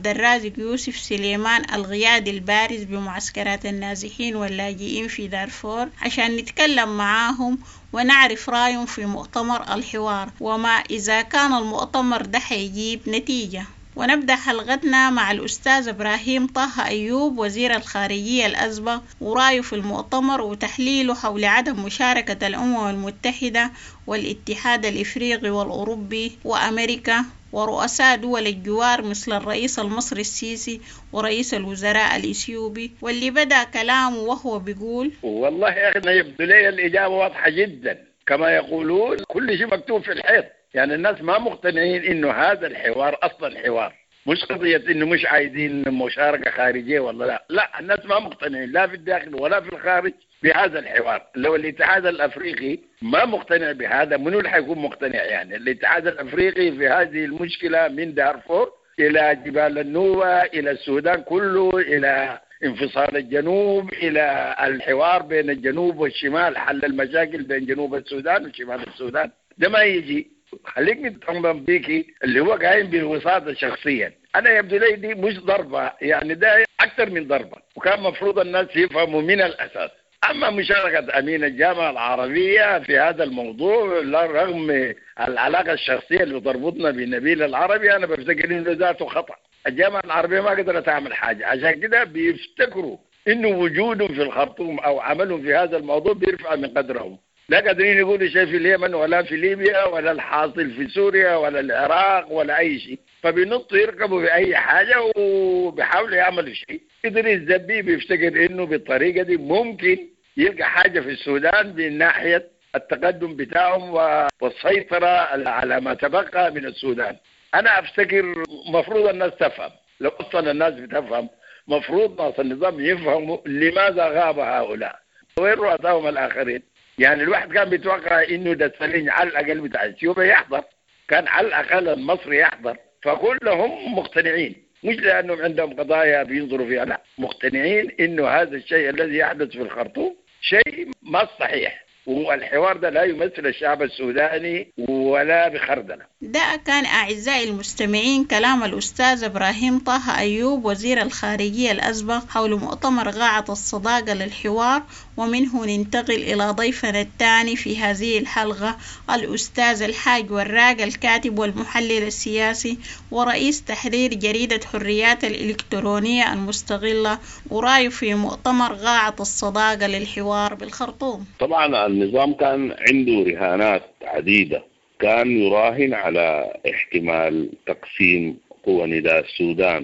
الرازق يوسف سليمان القيادي البارز بمعسكرات النازحين واللاجئين في دارفور عشان نتكلم معاهم ونعرف رأيهم في مؤتمر الحوار وما إذا كان المؤتمر ده حيجيب نتيجة. ونبدأ حلقتنا مع الأستاذ إبراهيم طه أيوب وزير الخارجية الأسبق ورأيه في المؤتمر وتحليله حول عدم مشاركة الأمم المتحدة والاتحاد الإفريقي والأوروبي وأمريكا ورؤساء دول الجوار مثل الرئيس المصري السيسي ورئيس الوزراء الإثيوبي، واللي بدأ كلامه وهو بيقول: والله يا أخي يبدو لي الإجابة واضحة جدا، كما يقولون كل شيء مكتوب في الحيط. يعني الناس ما مقتنعين إنه هذا الحوار أصلا حوار، مش قضية إنه مش عايزين مشاركة خارجية ولا لا، الناس ما مقتنعين لا في الداخل ولا في الخارج بهذا الحوار. لو الاتحاد الأفريقي ما مقتنع بهذا، منو اللي حيكون مقتنع؟ يعني الاتحاد الأفريقي في هذه المشكلة من دارفور إلى جبال النوبة إلى السودان كله، إلى انفصال الجنوب، إلى الحوار بين الجنوب والشمال، حل المشاكل بين جنوب السودان وشمال السودان، ده ما يجي. خليك نتطمن بيكي اللي هو قايم بالوساطة شخصيا. أنا يبدو لي دي مش ضربة، يعني ده أكثر من ضربة، وكان مفروض الناس يفهموا من الأساس. أما مشاركة أمين الجامعة العربية في هذا الموضوع رغم العلاقة الشخصية اللي تربطنا بنبيل العربي، أنا بفتكر إنه ذاته خطأ. الجامعة العربية ما قدرت تعمل حاجة، عشان كده بيفتكروا إنه وجودهم في الخرطوم أو عملهم في هذا الموضوع بيرفع من قدرهم. لا قادرين يقولوا شيء في اليمن ولا في ليبيا ولا الحاصل في سوريا ولا العراق ولا أي شيء، فبينطوا يركبوا في أي حاجة وبيحاولوا يعملوا شيء. إدريس دبي بيفتكر إنه بالطريقة دي ممكن يلقى حاجة في السودان من ناحية التقدم بتاعهم والسيطرة على ما تبقى من السودان. أنا أفتكر مفروض الناس تفهم، لو أصلا الناس بتفهم مفروض ناس النظام يفهموا لماذا غاب هؤلاء، وين رؤساهم الآخرين. يعني الواحد كان بيتوقع إنه ده سليم على الأقل بتاع اثيوبيا يحضر، كان على الأقل المصري يحضر، فكلهم مقتنعين، مش لأنهم عندهم قضايا بينظروا فيها، لا، مقتنعين إنه هذا الشيء الذي يحدث في الخرطوم شيء ما صحيح، والحوار ده لا يمثل الشعب السوداني ولا بخردله. ده كان أعزائي المستمعين كلام الأستاذ إبراهيم طه أيوب وزير الخارجية الأسبق حول مؤتمر قاعة الصداقة للحوار. ومنه ننتقل إلى ضيفنا الثاني في هذه الحلقة الأستاذ الحاج وراق الكاتب والمحلل السياسي ورئيس تحرير جريدة حريات الإلكترونية المستقلة، ورأيه في مؤتمر قاعة الصداقة للحوار بالخرطوم. طبعا النظام كان عنده رهانات عديدة، كان يراهن على احتمال تقسيم قوى نداء السودان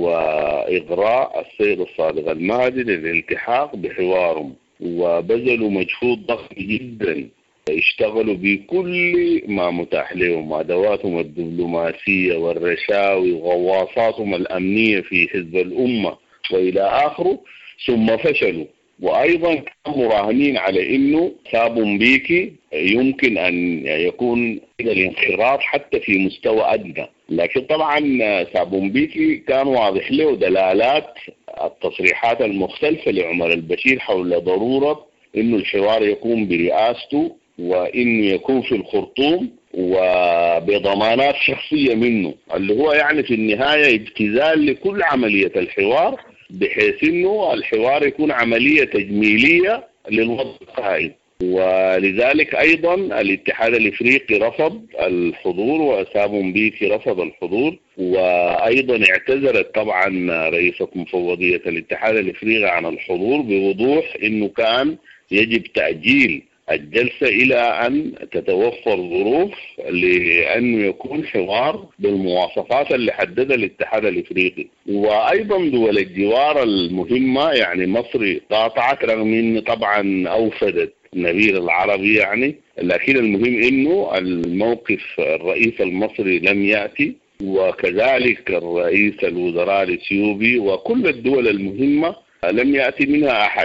وإغراء السيد الصادق المهدي للالتحاق بحوارهم، وبذلوا مجهود ضخم جدا، اشتغلوا بكل ما متاح لهم، أدواتهم الدبلوماسية والرشاوي وغواصاتهم الأمنية في حزب الأمة وإلى آخره، ثم فشلوا. وأيضا كانوا مراهنين على إنه ثابو مبيكي يمكن أن يكون الانخراط حتى في مستوى أدنى، لكن طبعا ثابو مبيكي كان واضح له دلالات التصريحات المختلفة لعمر البشير حول ضرورة إنه الحوار يكون برئاسته وإنه يكون في الخرطوم وبضمانات شخصية منه، اللي هو يعني في النهاية ابتذال لكل عملية الحوار، بحيث إنه الحوار يكون عملية تجميلية للوضع القائم. ولذلك أيضا الاتحاد الإفريقي رفض الحضور وثابو مبيكي رفض الحضور، وأيضا اعتذرت طبعا رئيسة مفوضية الاتحاد الإفريقي عن الحضور بوضوح إنه كان يجب تأجيل الجلسة إلى أن تتوفر ظروف لأنه يكون حوار بالمواصفات اللي حددها الاتحاد الإفريقي. وأيضا دول الجوار المهمة يعني مصر قاطعت رغم أن طبعا أوفدت نبيل العربي يعني، لكن المهم أنه الموقف الرئيس المصري لم يأتي، وكذلك الرئيس الوزراء الإثيوبي وكل الدول المهمة لم يأتي منها أحد.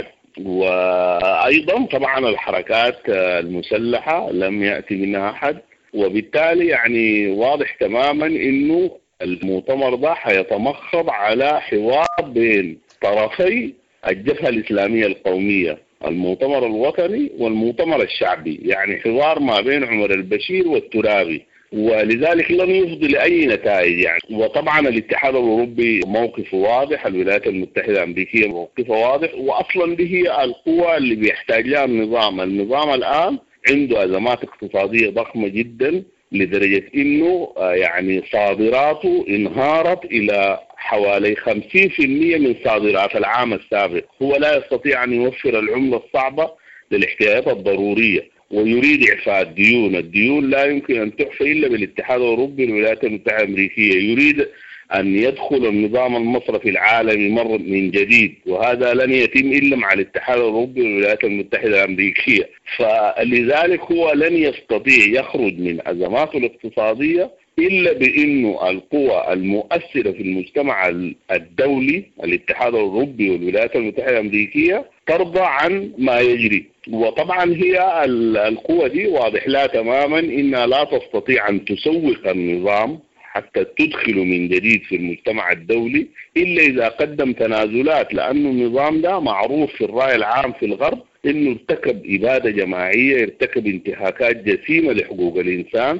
وأيضا طبعا الحركات المسلحة لم يأتي منها أحد، وبالتالي يعني واضح تماما إنه المؤتمر ده حيتمخض على حوار بين طرفي الجبهة الإسلامية القومية، المؤتمر الوطني والمؤتمر الشعبي، يعني حوار ما بين عمر البشير والترابي، ولذلك لم يفضي لأي نتائج يعني. وطبعا الاتحاد الأوروبي موقفه واضح، الولايات المتحدة الأمريكية موقفها واضح، وأصلا به القوة اللي بيحتاج لها النظام الآن عنده أزمات اقتصادية ضخمة جدا، لدرجة إنه يعني صادراته انهارت إلى حوالي 50% من صادرات العام السابق. هو لا يستطيع أن يوفر العملة الصعبة للاحتياجات الضرورية، ويريد إعفاء الديون لا يمكن أن تحفى إلا بالاتحاد الأوروبي والولايات المتحدة الأمريكية. يريد أن يدخل النظام المصرفي العالمي مرة من جديد، وهذا لن يتم إلا مع الاتحاد الأوروبي والولايات المتحدة الأمريكية. فلذلك هو لن يستطيع يخرج من أزماته الاقتصادية إلا بأنه القوى المؤثرة في المجتمع الدولي، الاتحاد الأوروبي والولايات المتحدة الأمريكية، ترضى عن ما يجري. وطبعا هي القوى دي واضح لها تماما إنها لا تستطيع أن تسوق النظام حتى تدخل من جديد في المجتمع الدولي إلا إذا قدم تنازلات، لأنه النظام ده معروف في الرأي العام في الغرب إنه ارتكب إبادة جماعية، ارتكب انتهاكات جسيمة لحقوق الإنسان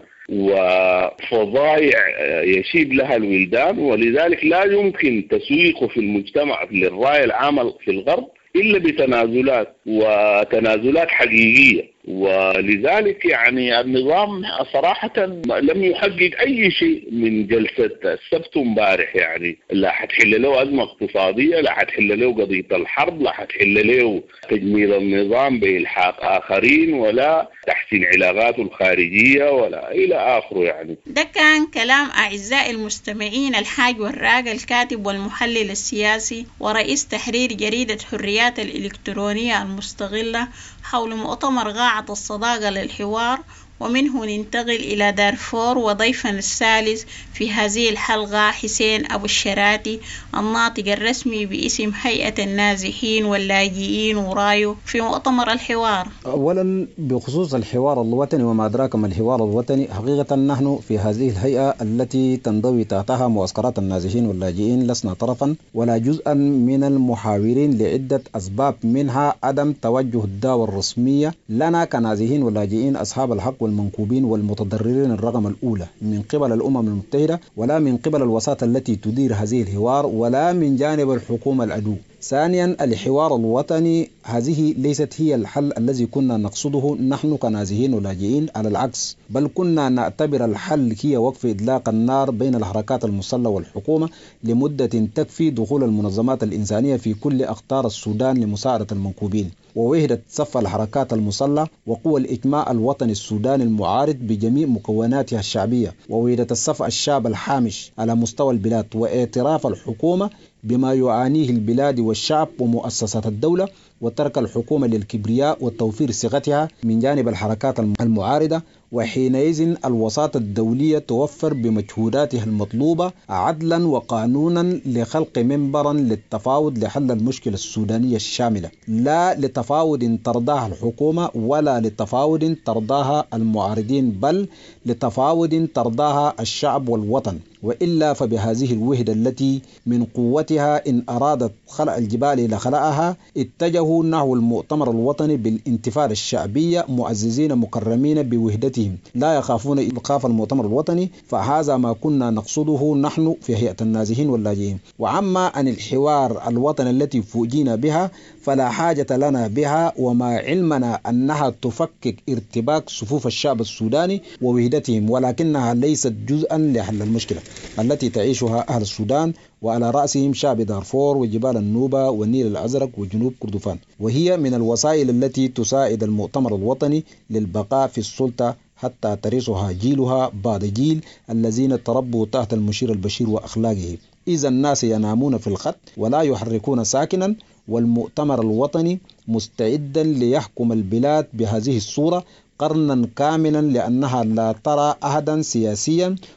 وفضائع يشيب لها الولدان، ولذلك لا يمكن تسويقه في المجتمع للرأي العام في الغرب إلا بتنازلات وتنازلات حقيقية. ولذلك يعني النظام صراحة لم يحقق أي شيء من جلسة السبت امبارح، يعني لا حتحل له أزمة اقتصادية، لا حتحل له قضية الحرب، لا حتحل له تجميل النظام بإلحاق آخرين، ولا تحسين علاقاته الخارجية، ولا إلى آخره يعني. ده كان كلام أعزائي المستمعين الحاج وراق، الكاتب والمحلل السياسي ورئيس تحرير جريدة حريات الإلكترونية المستغلة، حول مؤتمر قاعة الصداقة للحوار. ومنه ننتقل إلى دارفور، وضيفنا الثالث في هذه الحلقة حسين أبو الشراتي، الناطق الرسمي باسم هيئة النازحين واللاجئين ورايو في مؤتمر الحوار. أولا بخصوص الحوار الوطني وما أدراك ما الحوار الوطني، حقيقة نحن في هذه الهيئة التي تنضوي تحتها معسكرات النازحين واللاجئين لسنا طرفا ولا جزءا من المحاورين لعدة أسباب، منها عدم توجه الدعوة الرسمية لنا كنازحين واللاجئين أصحاب الحق والمنكوبين والمتضررين الرقم الأولى من قبل الأمم المتحدة، ولا من قبل الوساطة التي تدير هذه الحوار، ولا من جانب الحكومة العدو. ثانيا الحوار الوطني هذه ليست هي الحل الذي كنا نقصده نحن كنازحين ولاجئين، على العكس، بل كنا نعتبر الحل هي وقف إطلاق النار بين الحركات المسلحة والحكومة لمدة تكفي دخول المنظمات الإنسانية في كل أقطار السودان لمساعدة المنكوبين، ووحدة صف الحركات المسلحة وقوى الإجماع الوطني السوداني المعارض بجميع مكوناتها الشعبية، ووحدة الصف الشعب الحامش على مستوى البلاد، واعتراف الحكومة بما يعانيه البلاد والشعب ومؤسسات الدولة، وترك الحكومة للكبرياء وتوفير صيغتها من جانب الحركات المعارضة. وحينئذ الوساطة الدولية توفر بمجهوداتها المطلوبة عدلا وقانونا لخلق منبرا للتفاوض لحل المشكلة السودانية الشاملة، لا لتفاوض ترضاها الحكومة ولا لتفاوض ترضاها المعارضين، بل لتفاوض ترضاها الشعب والوطن. وإلا فبهذه الوحدة التي من قوتها إن أرادت خلق الجبال لخلقها اتجهوا نحو المؤتمر الوطني بالانتفاضة الشعبية معززين مكرمين بوحدتهم، لا يخافون إيقاف المؤتمر الوطني. فهذا ما كنا نقصده نحن في هيئة النازحين واللاجئين. وعما عن الحوار الوطني التي فوجينا بها فلا حاجة لنا بها، وما علمنا أنها تفكك ارتباك صفوف الشعب السوداني ووحدتهم، ولكنها ليست جزءا لحل المشكلة التي تعيشها أهل السودان، وعلى رأسهم شعب دارفور وجبال النوبة والنيل الأزرق وجنوب كردفان، وهي من الوسائل التي تساعد المؤتمر الوطني للبقاء في السلطة حتى ترثها جيلها بعد جيل الذين تربوا تحت المشير البشير وأخلاقه. إذا الناس ينامون في الخط ولا يحركون ساكنا، والمؤتمر الوطني مستعدا ليحكم البلاد بهذه الصورة قرنا كاملا، لأنها لا ترى أحدا سياسيا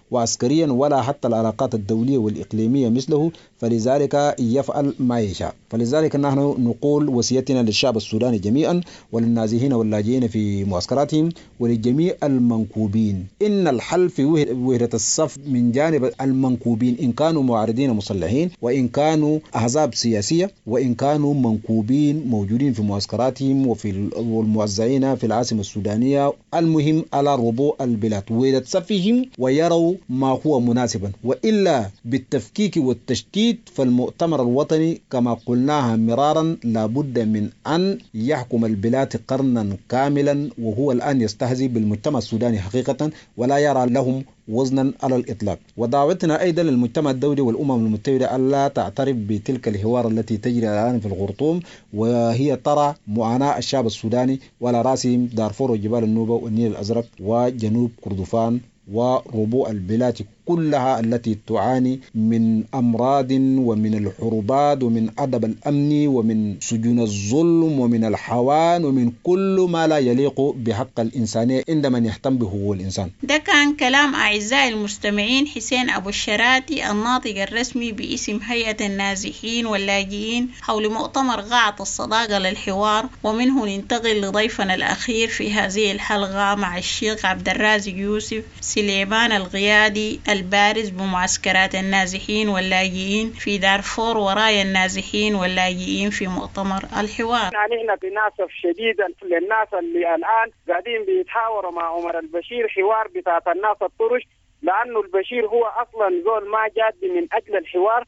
وعسكريا ولا حتى العلاقات الدولية والإقليمية مثله، فلذلك يفعل ما يشاء. فلذلك نحن نقول وصيتنا للشعب السوداني جميعا وللنازحين واللاجئين في معسكراتهم ولجميع المنكوبين، إن الحل في وحدة الصف من جانب المنكوبين، إن كانوا معارضين مسلحين وإن كانوا أحزاب سياسية وإن كانوا منكوبين موجودين في معسكراتهم والموزعين في العاصمة السودانية. المهم على ربوع البلاد وحدة صفهم ويروا ما هو مناسبا، وإلا بالتفكيك والتشتيت فالمؤتمر الوطني كما قلناها مرارا لابد من أن يحكم البلاد قرنا كاملا، وهو الآن يستهزئ بالمجتمع السوداني حقيقة ولا يرى لهم وزنا على الإطلاق. ودعوتنا أيضا للمجتمع الدولي والأمم المتحدة ألا تعترف بتلك الحوار التي تجري الآن في الخرطوم، وهي ترى معاناة الشعب السوداني وعلى رأسهم دارفور وجبال النوبة والنيل الأزرق وجنوب كردفان وربوع البلاد كلها التي تعاني من أمراض ومن الحروبات ومن عدم الأمن ومن سجون الظلم ومن الحوان ومن كل ما لا يليق بحق الإنسانية عندما يهتم به هو الإنسان. ده كان كلام أعزائي المستمعين حسين أبو الشراتي الناطق الرسمي باسم هيئة النازحين واللاجئين حول مؤتمر قاعة الصداقة للحوار. ومنه ننتقل لضيفنا الأخير في هذه الحلقة مع الشيخ عبد الرازق يوسف سليمان القيادي البارز بمعسكرات النازحين واللاجئين في دارفور ورايا النازحين واللاجئين في مؤتمر الحوار. يعني احنا بناسف شديدا للناس اللي الآن قاعدين بيتحاوروا مع عمر البشير حوار بتاعت الناس الطرش، لأنه البشير هو أصلا زول ما جاد من أجل الحوار.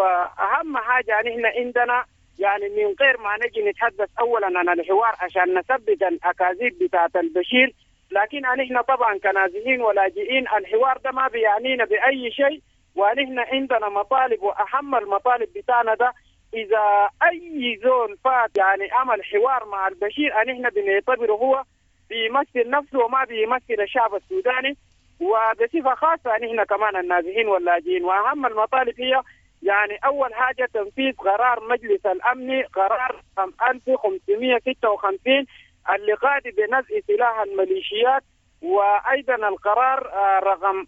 وأهم حاجة يعني احنا عندنا يعني من غير ما نجي نتحدث أولا عن الحوار عشان نثبت الأكاذيب بتاعت البشير، لكن احنا طبعا كنازحين ولاجئين الحوار ده ما بيعنينا بأي شيء، ونحن عندنا مطالب، وأهم المطالب بتاعنا ده إذا أي زول فات يعني عمل حوار مع البشير نحن بنعتبره هو بيمثل نفسه وما بيمثل الشعب السوداني، وبصفة خاصة نحن كمان النازحين واللاجئين. وأهم المطالب هي يعني أول حاجة تنفيذ قرار مجلس الأمن قرار 1556 اللي قاعد بنزع سلاح الميليشيات، وأيضا القرار رقم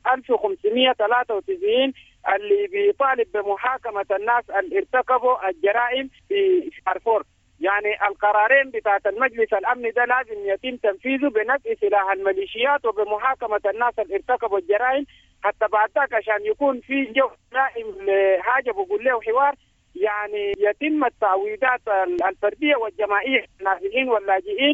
1593 اللي بيطالب بمحاكمة الناس اللي ارتكبوا الجرائم في دارفور. يعني القرارين بتاعت المجلس الأمن ده لازم يتم تنفيذه بنزع سلاح الميليشيات وبمحاكمة الناس اللي ارتكبوا الجرائم، حتى بعد ذاك عشان يكون في جو دائم لحاجة بقول له حوار يعني يتم التعويضات الفردية والجماعية للنازحين واللاجئين،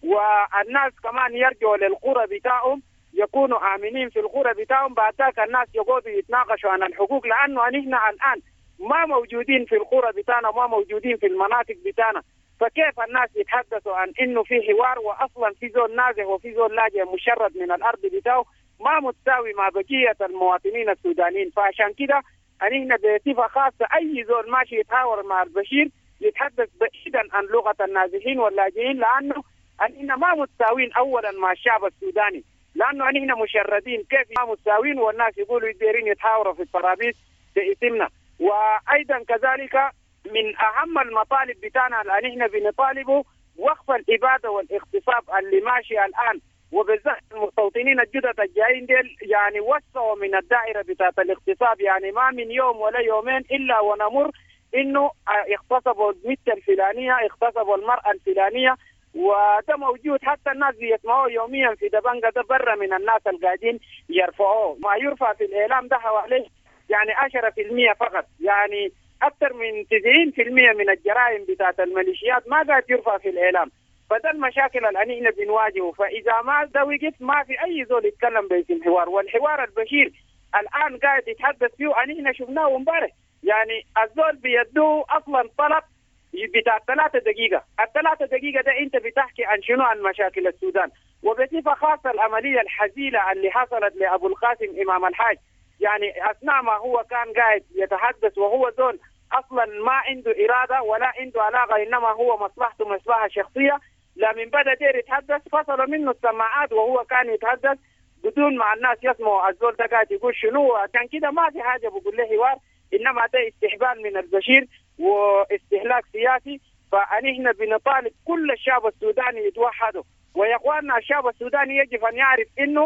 والناس كمان يرجعوا للقرى بتاعهم يكونوا آمنين في القرى بتاعهم. بعد ذاك الناس يقعدوا يتناقشوا عن الحقوق، لأنه نحن الآن ما موجودين في القرى بتاعنا وما موجودين في المناطق بتاعنا، فكيف الناس يتحدثوا عن إنه في حوار وأصلا في زول نازح وفي زول لاجئ مشرد من الأرض بتاعه ما متساوي مع بقية المواطنين السودانيين. فعشان كده نحن بصفة خاصة أي زول ماشي يتحاور مع البشير يتحدث بعيدا عن لغة النازحين واللاجئين، لأنه نحن ما متساوين أولا مع الشعب السوداني، لأنه نحن مشردين كيف ما متساوين والناس يقولوا يديرين يتحاوروا في الطرابيس باسمنا. وأيضا كذلك من أهم المطالب بتاعنا اللي نحن بنطالبه وقف الإبادة والاغتصاب اللي ماشي الآن، وبالذات المستوطنين الجدد الجايين ديل يعني وسعوا من الدائرة بتاعت الاغتصاب. يعني ما من يوم ولا يومين إلا ونمر إنه اغتصبوا البنت الفلانية، اغتصبوا المرأة الفلانية، وده موجود حتى الناس بيسمعوه يوميا في دبنجة ده برا من الناس القاعدين يرفعوه. ما يرفع في الإعلام ده حوالي يعني 10% فقط، يعني أكثر من 90% من الجرائم بتاعت الميليشيات ما قاعد يرفع في الإعلام. فده المشاكل اللي نحن بنواجهه. فإذا ما ده وقف ما في أي زول يتكلم باسم حوار. والحوار البشير الآن قاعد يتحدث فيه نحن شفناه امبارح، يعني الزول بيدوه أصلا طلب بتاع 3 دقيقة. ال3 دقيقة ده أنت بتحكي عن شنو؟ عن مشاكل السودان، وبصفة خاصة العملية الحزينة اللي حصلت لأبو القاسم إمام الحاج. يعني أثناء ما هو كان قاعد يتحدث وهو زول أصلا ما عنده إرادة ولا عنده علاقة، إنما هو مصلحته مصلحة شخصية. لمن بدأ دير يتحدث فصل منه السماعات وهو كان يتحدث بدون ما الناس يسمعوا الزول ده قاعد يقول شنو. كان كده ما في حاجة بقول له حوار، إنما ده استحبال من البشير واستهلاك سياسي. فنحن بنطالب كل الشعب السوداني يتوحدوا، ويا اخواننا الشعب السوداني يجب أن يعرف إنه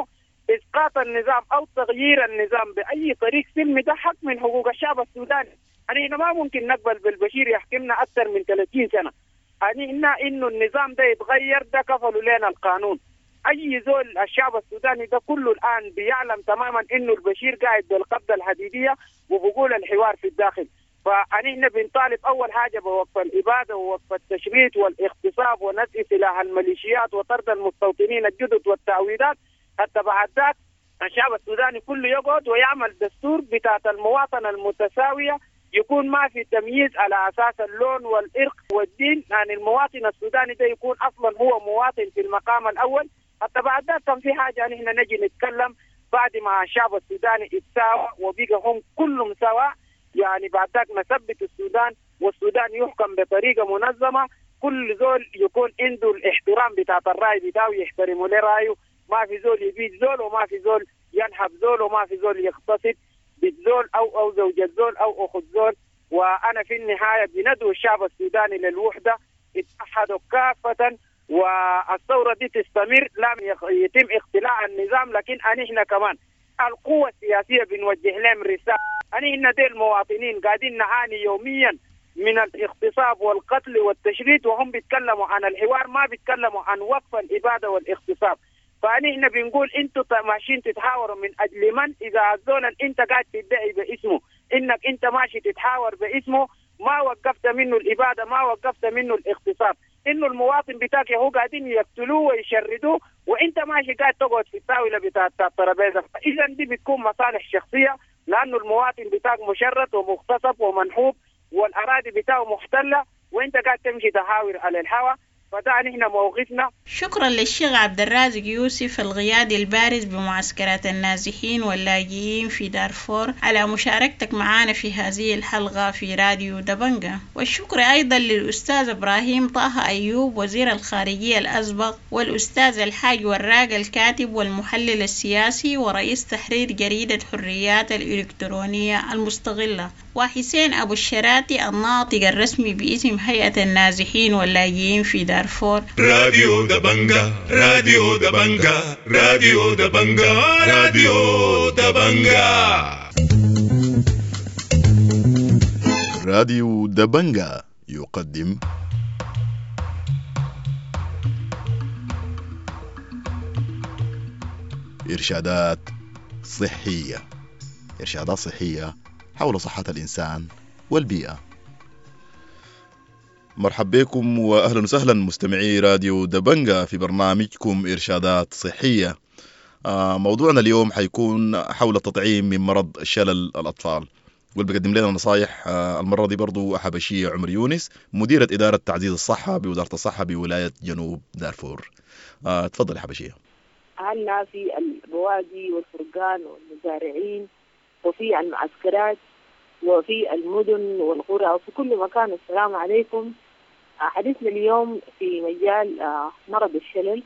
إسقاط النظام أو تغيير النظام بأي طريق سلمي ده حق من حقوق الشعب السوداني. يعني ما ممكن نقبل بالبشير يحكمنا أكثر من 30 سنة. يعني إنه النظام ده يتغير، ده كفلوا لنا القانون. أي زول الشعب السوداني ده كله الآن بيعلم تماما إنه البشير قاعد بالقبضة الحديدية وبقول الحوار في الداخل. فنحن بنطالب أول حاجة بوقف الإبادة ووقف التشريد والاغتصاب ونزع سلاح الميليشيات وطرد المستوطنين الجدد والتعويضات. حتى بعد ذاك الشعب السوداني كله يقعد ويعمل دستور بتاعت المواطنة المتساوية، يكون ما في تمييز على أساس اللون والإرق والدين. يعني المواطن السوداني ده يكون أصلا هو مواطن في المقام الأول. حتى بعد ذاك كان في حاجة نحن نجي نتكلم بعد ما الشعب السوداني اتساوى وبقى هم كلهم سوا. يعني بعد ذاك نثبت السودان والسودان يحكم بطريقة منظمة، كل زول يكون عنده الاحترام بتاعت الرأي بتاعه، يحترموا له رأيه، ما في زول يبيد زول وما في زول ينحب زول وما في زول يغتصب بالزول أو زوجة زول أو أخت زول. وأنا في النهاية بندعو الشعب السوداني للوحدة، اتحدوا كافة والثورة دي تستمر. لا يتم اختلاع النظام، لكن احنا كمان القوة السياسية بنوجه لهم رسالة. احنا دي المواطنين قاعدين نعاني يوميا من الاغتصاب والقتل والتشريد، وهم بيتكلموا عن الحوار، ما بيتكلموا عن وقف الإبادة والاغتصاب. فنحن بنقول انتوا ماشيين تتحاوروا من اجل من؟ اذا الزول انت قاعد تدعي باسمه انك انت ماشي تتحاور باسمه، ما وقفت منه الإبادة، ما وقفت منه الاغتصاب، انه المواطن بتاعك هو قاعدين يقتلوه ويشردوه وانت ماشي قاعد تقعد في الطاوله بتاعت الترابيزه. اذا دي بتكون مصالح شخصيه، لانه المواطن بتاعك مشرد ومغتصب ومنحوب والاراضي بتاعه محتله وانت قاعد تمشي تحاور على الهواء. فده نحن موقفنا. شكرا للشيخ عبد الرازق يوسف القيادي البارز بمعسكرات النازحين واللاجئين في دارفور على مشاركتك معنا في هذه الحلقة في راديو دبنجة. والشكر أيضا للأستاذ إبراهيم طه أيوب وزير الخارجية الأسبق، والأستاذ الحاج وراق الكاتب والمحلل السياسي ورئيس تحرير جريدة حريات الإلكترونية المستقلة، وحسين أبو الشراتي الناطق الرسمي باسم هيئة النازحين واللاجئين في دارفور. راديو دبنجة، راديو دبنجة، راديو دبنجة، راديو دبنجة. راديو دبنجة يقدم إرشادات صحية، إرشادات صحية حول صحة الإنسان والبيئة. مرحبا بكم وأهلا وسهلا مستمعي راديو دبنجة في برنامجكم إرشادات صحية. موضوعنا اليوم حيكون حول التطعيم من مرض شلل الأطفال، واللي بقدم لنا نصايح المرة دي برضو حبشية عمر يونس، مديرة إدارة تعزيز الصحة بوزارة الصحة بولاية جنوب دارفور. تفضل يا حبشية. أهلنا في البوادي والفرقان والمزارعين وفي المعسكرات وفي المدن والقرى وفي كل مكان، السلام عليكم. حديثنا اليوم في مجال مرض الشلل،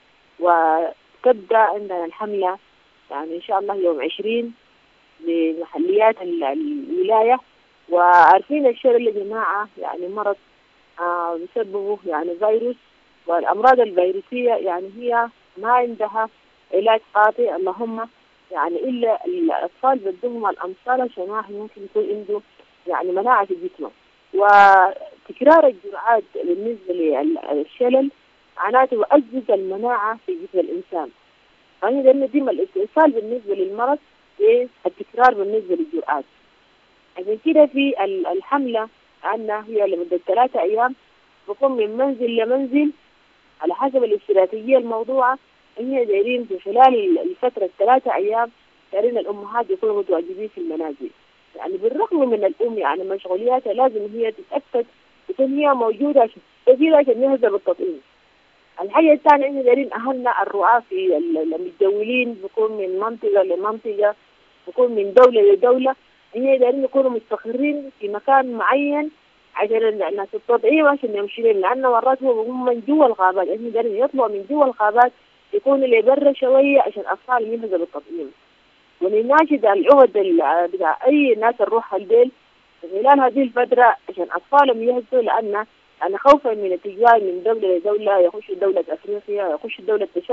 وتبدأ عندنا الحملة يعني إن شاء الله يوم 20 بمحليات الولاية. وعارفين الشلل يا جماعة يعني مرض بسببه يعني فيروس، والأمراض الفيروسية يعني هي ما عندها علاج قاطع اللهم يعني إلا الأطفال بدهم الأمثال عشان واحد ممكن يكون عنده يعني مناعة في جسمه. وتكرار الجرعات بالنسبة للشلل معناته يؤجج المناعة في جسم الإنسان. يعني لأن ديما الاتصال بالنسبة للمرض التكرار بالنسبة للجرعات. عشان كده في الحملة عنا هي لمدة 3 أيام بقوم من منزل لمنزل على حسب الاستراتيجية الموضوعة. إننا دايرين في خلال الفترة 3 أيام دايرين الأمهات يكونوا متواجدين في المنازل. يعني بالرغم من الأم يعني مشغولياتها لازم هي تتأكد تكون هي موجودة عشان يهزم التطعيم. الحاجة الثانية إننا دايرين أهلنا الرعاة في المتجولين بيكون من منطقة لمنطقة، بيكون من دولة لدولة، إننا دايرين يكونوا مستقرين في مكان معين عشان الناس التطعيم عشان يمشي لهم، لأن مرات هو بيكون من جوا الغابات، إننا دايرين يطلعوا من جوا الغابات يكون اللي برا شوية عشان أطفال ينهزوا بالتطعيم. ونناشد العهد بتاع أي ناس نروح البيل خلال هذه الفترة عشان أطفالهم يهزوا، لأن خوفا من التجوال من دولة لدولة، يخشوا دولة أفريقيا، يخشوا دولة تشاد،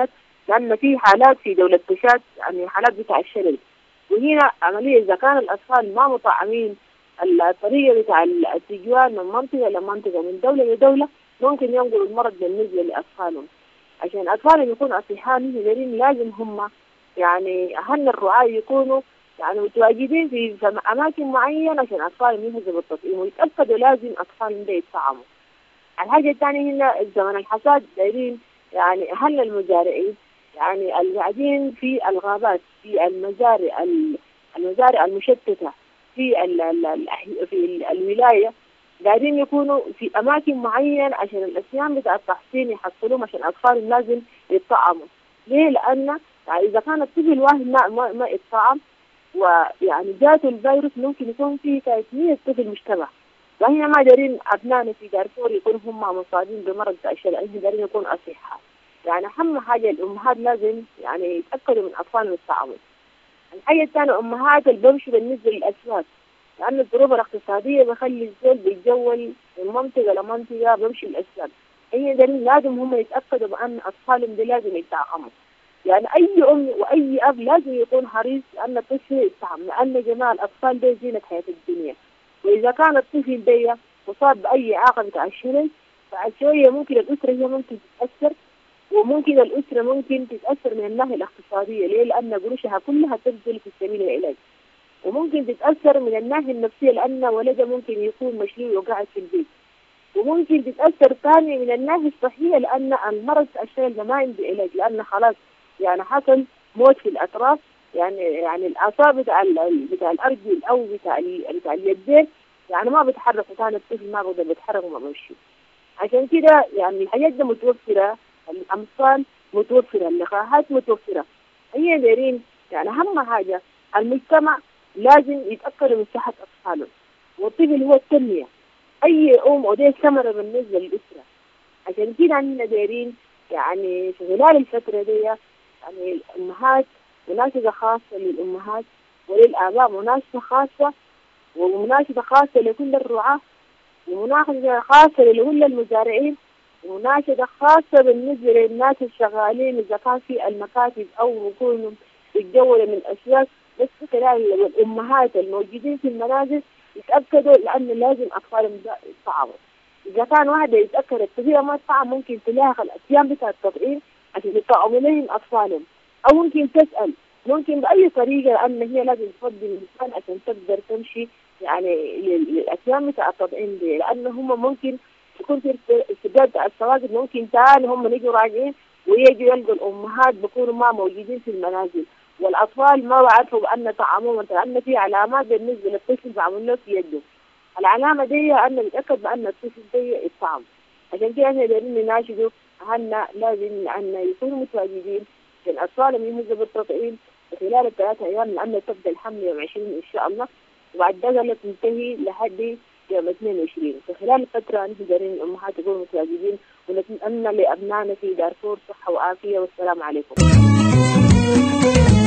لأن في حالات في دولة تشاد يعني حالات بتاع الشلل، وهنا عملية إذا كان الأطفال ما مطعمين الطريقة بتاع التجوال من منطقة لمنطقة من دولة لدولة ممكن ينقلوا المرض بالنسبة لأطفالهم. عشان أطفالهم يكونوا أصحاء لازم هم يعني أهل الرعاة يكونوا يعني متواجدين في أماكن معينة عشان أطفالهم يحظوا بالتطعيم، ويتأكدوا لازم أطفالهم ده يتطعموا. الحاجة الثانية هنا زمن الحصاد دايرين يعني أهل المزارعين يعني القاعدين في الغابات في المزارع المشتتة في الولاية قاعدين يكونوا في أماكن معينة عشان الأسيان بتاع التحصين يحصلوهم عشان أطفالهم لازم يتطعموا. ليه؟ لأن يعني إذا كان الطفل واحد ما يتطعم ويعني جاته الفيروس ممكن يكون فيه 300 طفل مشتبه، وهنا ما دارين أبنائنا في دارفور يكونوا هم مصابين بمرض الشلل، إحنا دارين يكونوا أصحاء. يعني أهم حاجة الأمهات لازم يعني يتأكدوا من أطفالهم التطعم. الحاجة الثانية أمهات اللي بيمشوا بالنسبة للأسواق، لأن الظروف الاقتصادية بخلي الزول بيتجول من منطقة لمنطقة بيمشي الأسواق. هي دارين لازم هم يتأكدوا بأن أطفالهم دي لازم يتطعموا. يعني أي أم وأي أب لازم يكون حريص أن الطفل يتطعم، لأن جميع الأطفال دي زينة حياة الدنيا. وإذا كان الطفل دي مصاب بأي إعاقة بتاع الشلل بعد شوية ممكن الأسرة هي ممكن تتأثر، وممكن الأسرة ممكن تتأثر من الناحية الاقتصادية. ليه؟ لأن قروشها كلها تبذل في سبيل العلاج. وممكن تتأثر من الناحية النفسية لأن ولدها ممكن يكون مشلول وقاعد في البيت. وممكن تتأثر ثاني من الناحية الصحية لأن المرض الشلل ده ما عنده علاج، لأن خلاص يعني حصل موت في الأطراف، يعني الأعصاب بتاع الأرجل أو بتاع اليدين يعني ما بيتحركوا ثاني، الطفل ما بيقدر يتحرك وما بيمشي. عشان كده يعني الحاجات دي متوفرة، الأمثال متوفرة، اللقاحات متوفرة. هي دايرين يعني أهم حاجة المجتمع لازم يتأكد من صحة أطفاله، والطفل هو التنمية. أي أم ودي ثمرة بالنسبة للأسرة. عشان كده عندنا دايرين يعني في خلال الفترة دي يعني الأمهات مناشدة خاصة للأمهات وللآباء، مناشدة خاصة ومناشدة خاصة لكل الرعاة، ومناشدة خاصة لكل المزارعين، ومناشدة خاصة بالنسبة للناس الشغالين إذا كان في المكاتب أو يكونوا يتجولوا من الأسواق. بس خلال الأمهات الموجودين في المنازل يتأكدوا لأن لازم أطفالهم يتطعموا. إذا كان واحدة يتأكد الطفل ما يتطعم ممكن تلاحق الأسيان بتاع التطعيم عشان يتطعموا لهم أطفالهم، أو ممكن تسأل ممكن بأي طريقة لأن هي لازم تفضل الإنسان عشان تقدر تمشي يعني للأسيان بتاع التطعيم دي، لأن هم ممكن يكون في استبداد السواقد ممكن تاني هم يجوا راجعين ويجوا يلقوا الأمهات بيكونوا ما موجودين في المنازل، والأطفال ما بعرفوا بأن طعمهم، لأن في علامات بالنسبة للطفل بعمل له في يده. العلامة دي أن نتأكد بأن الطفل دي يتطعم. عشان كده احنا دايرين نناشدوا أهلنا لازم أن يكونوا متواجدين عشان أطفالهم يهزوا بالتطعيم خلال ال3 أيام، لأن تبدأ الحمل يوم 20 إن شاء الله، وبعد ذلك تنتهي لحد يوم 22. في خلال الفترة نحن دايرين الأمهات يكونوا متواجدين، ونتمنى لأبنائنا في دارفور صحة وعافية، والسلام عليكم.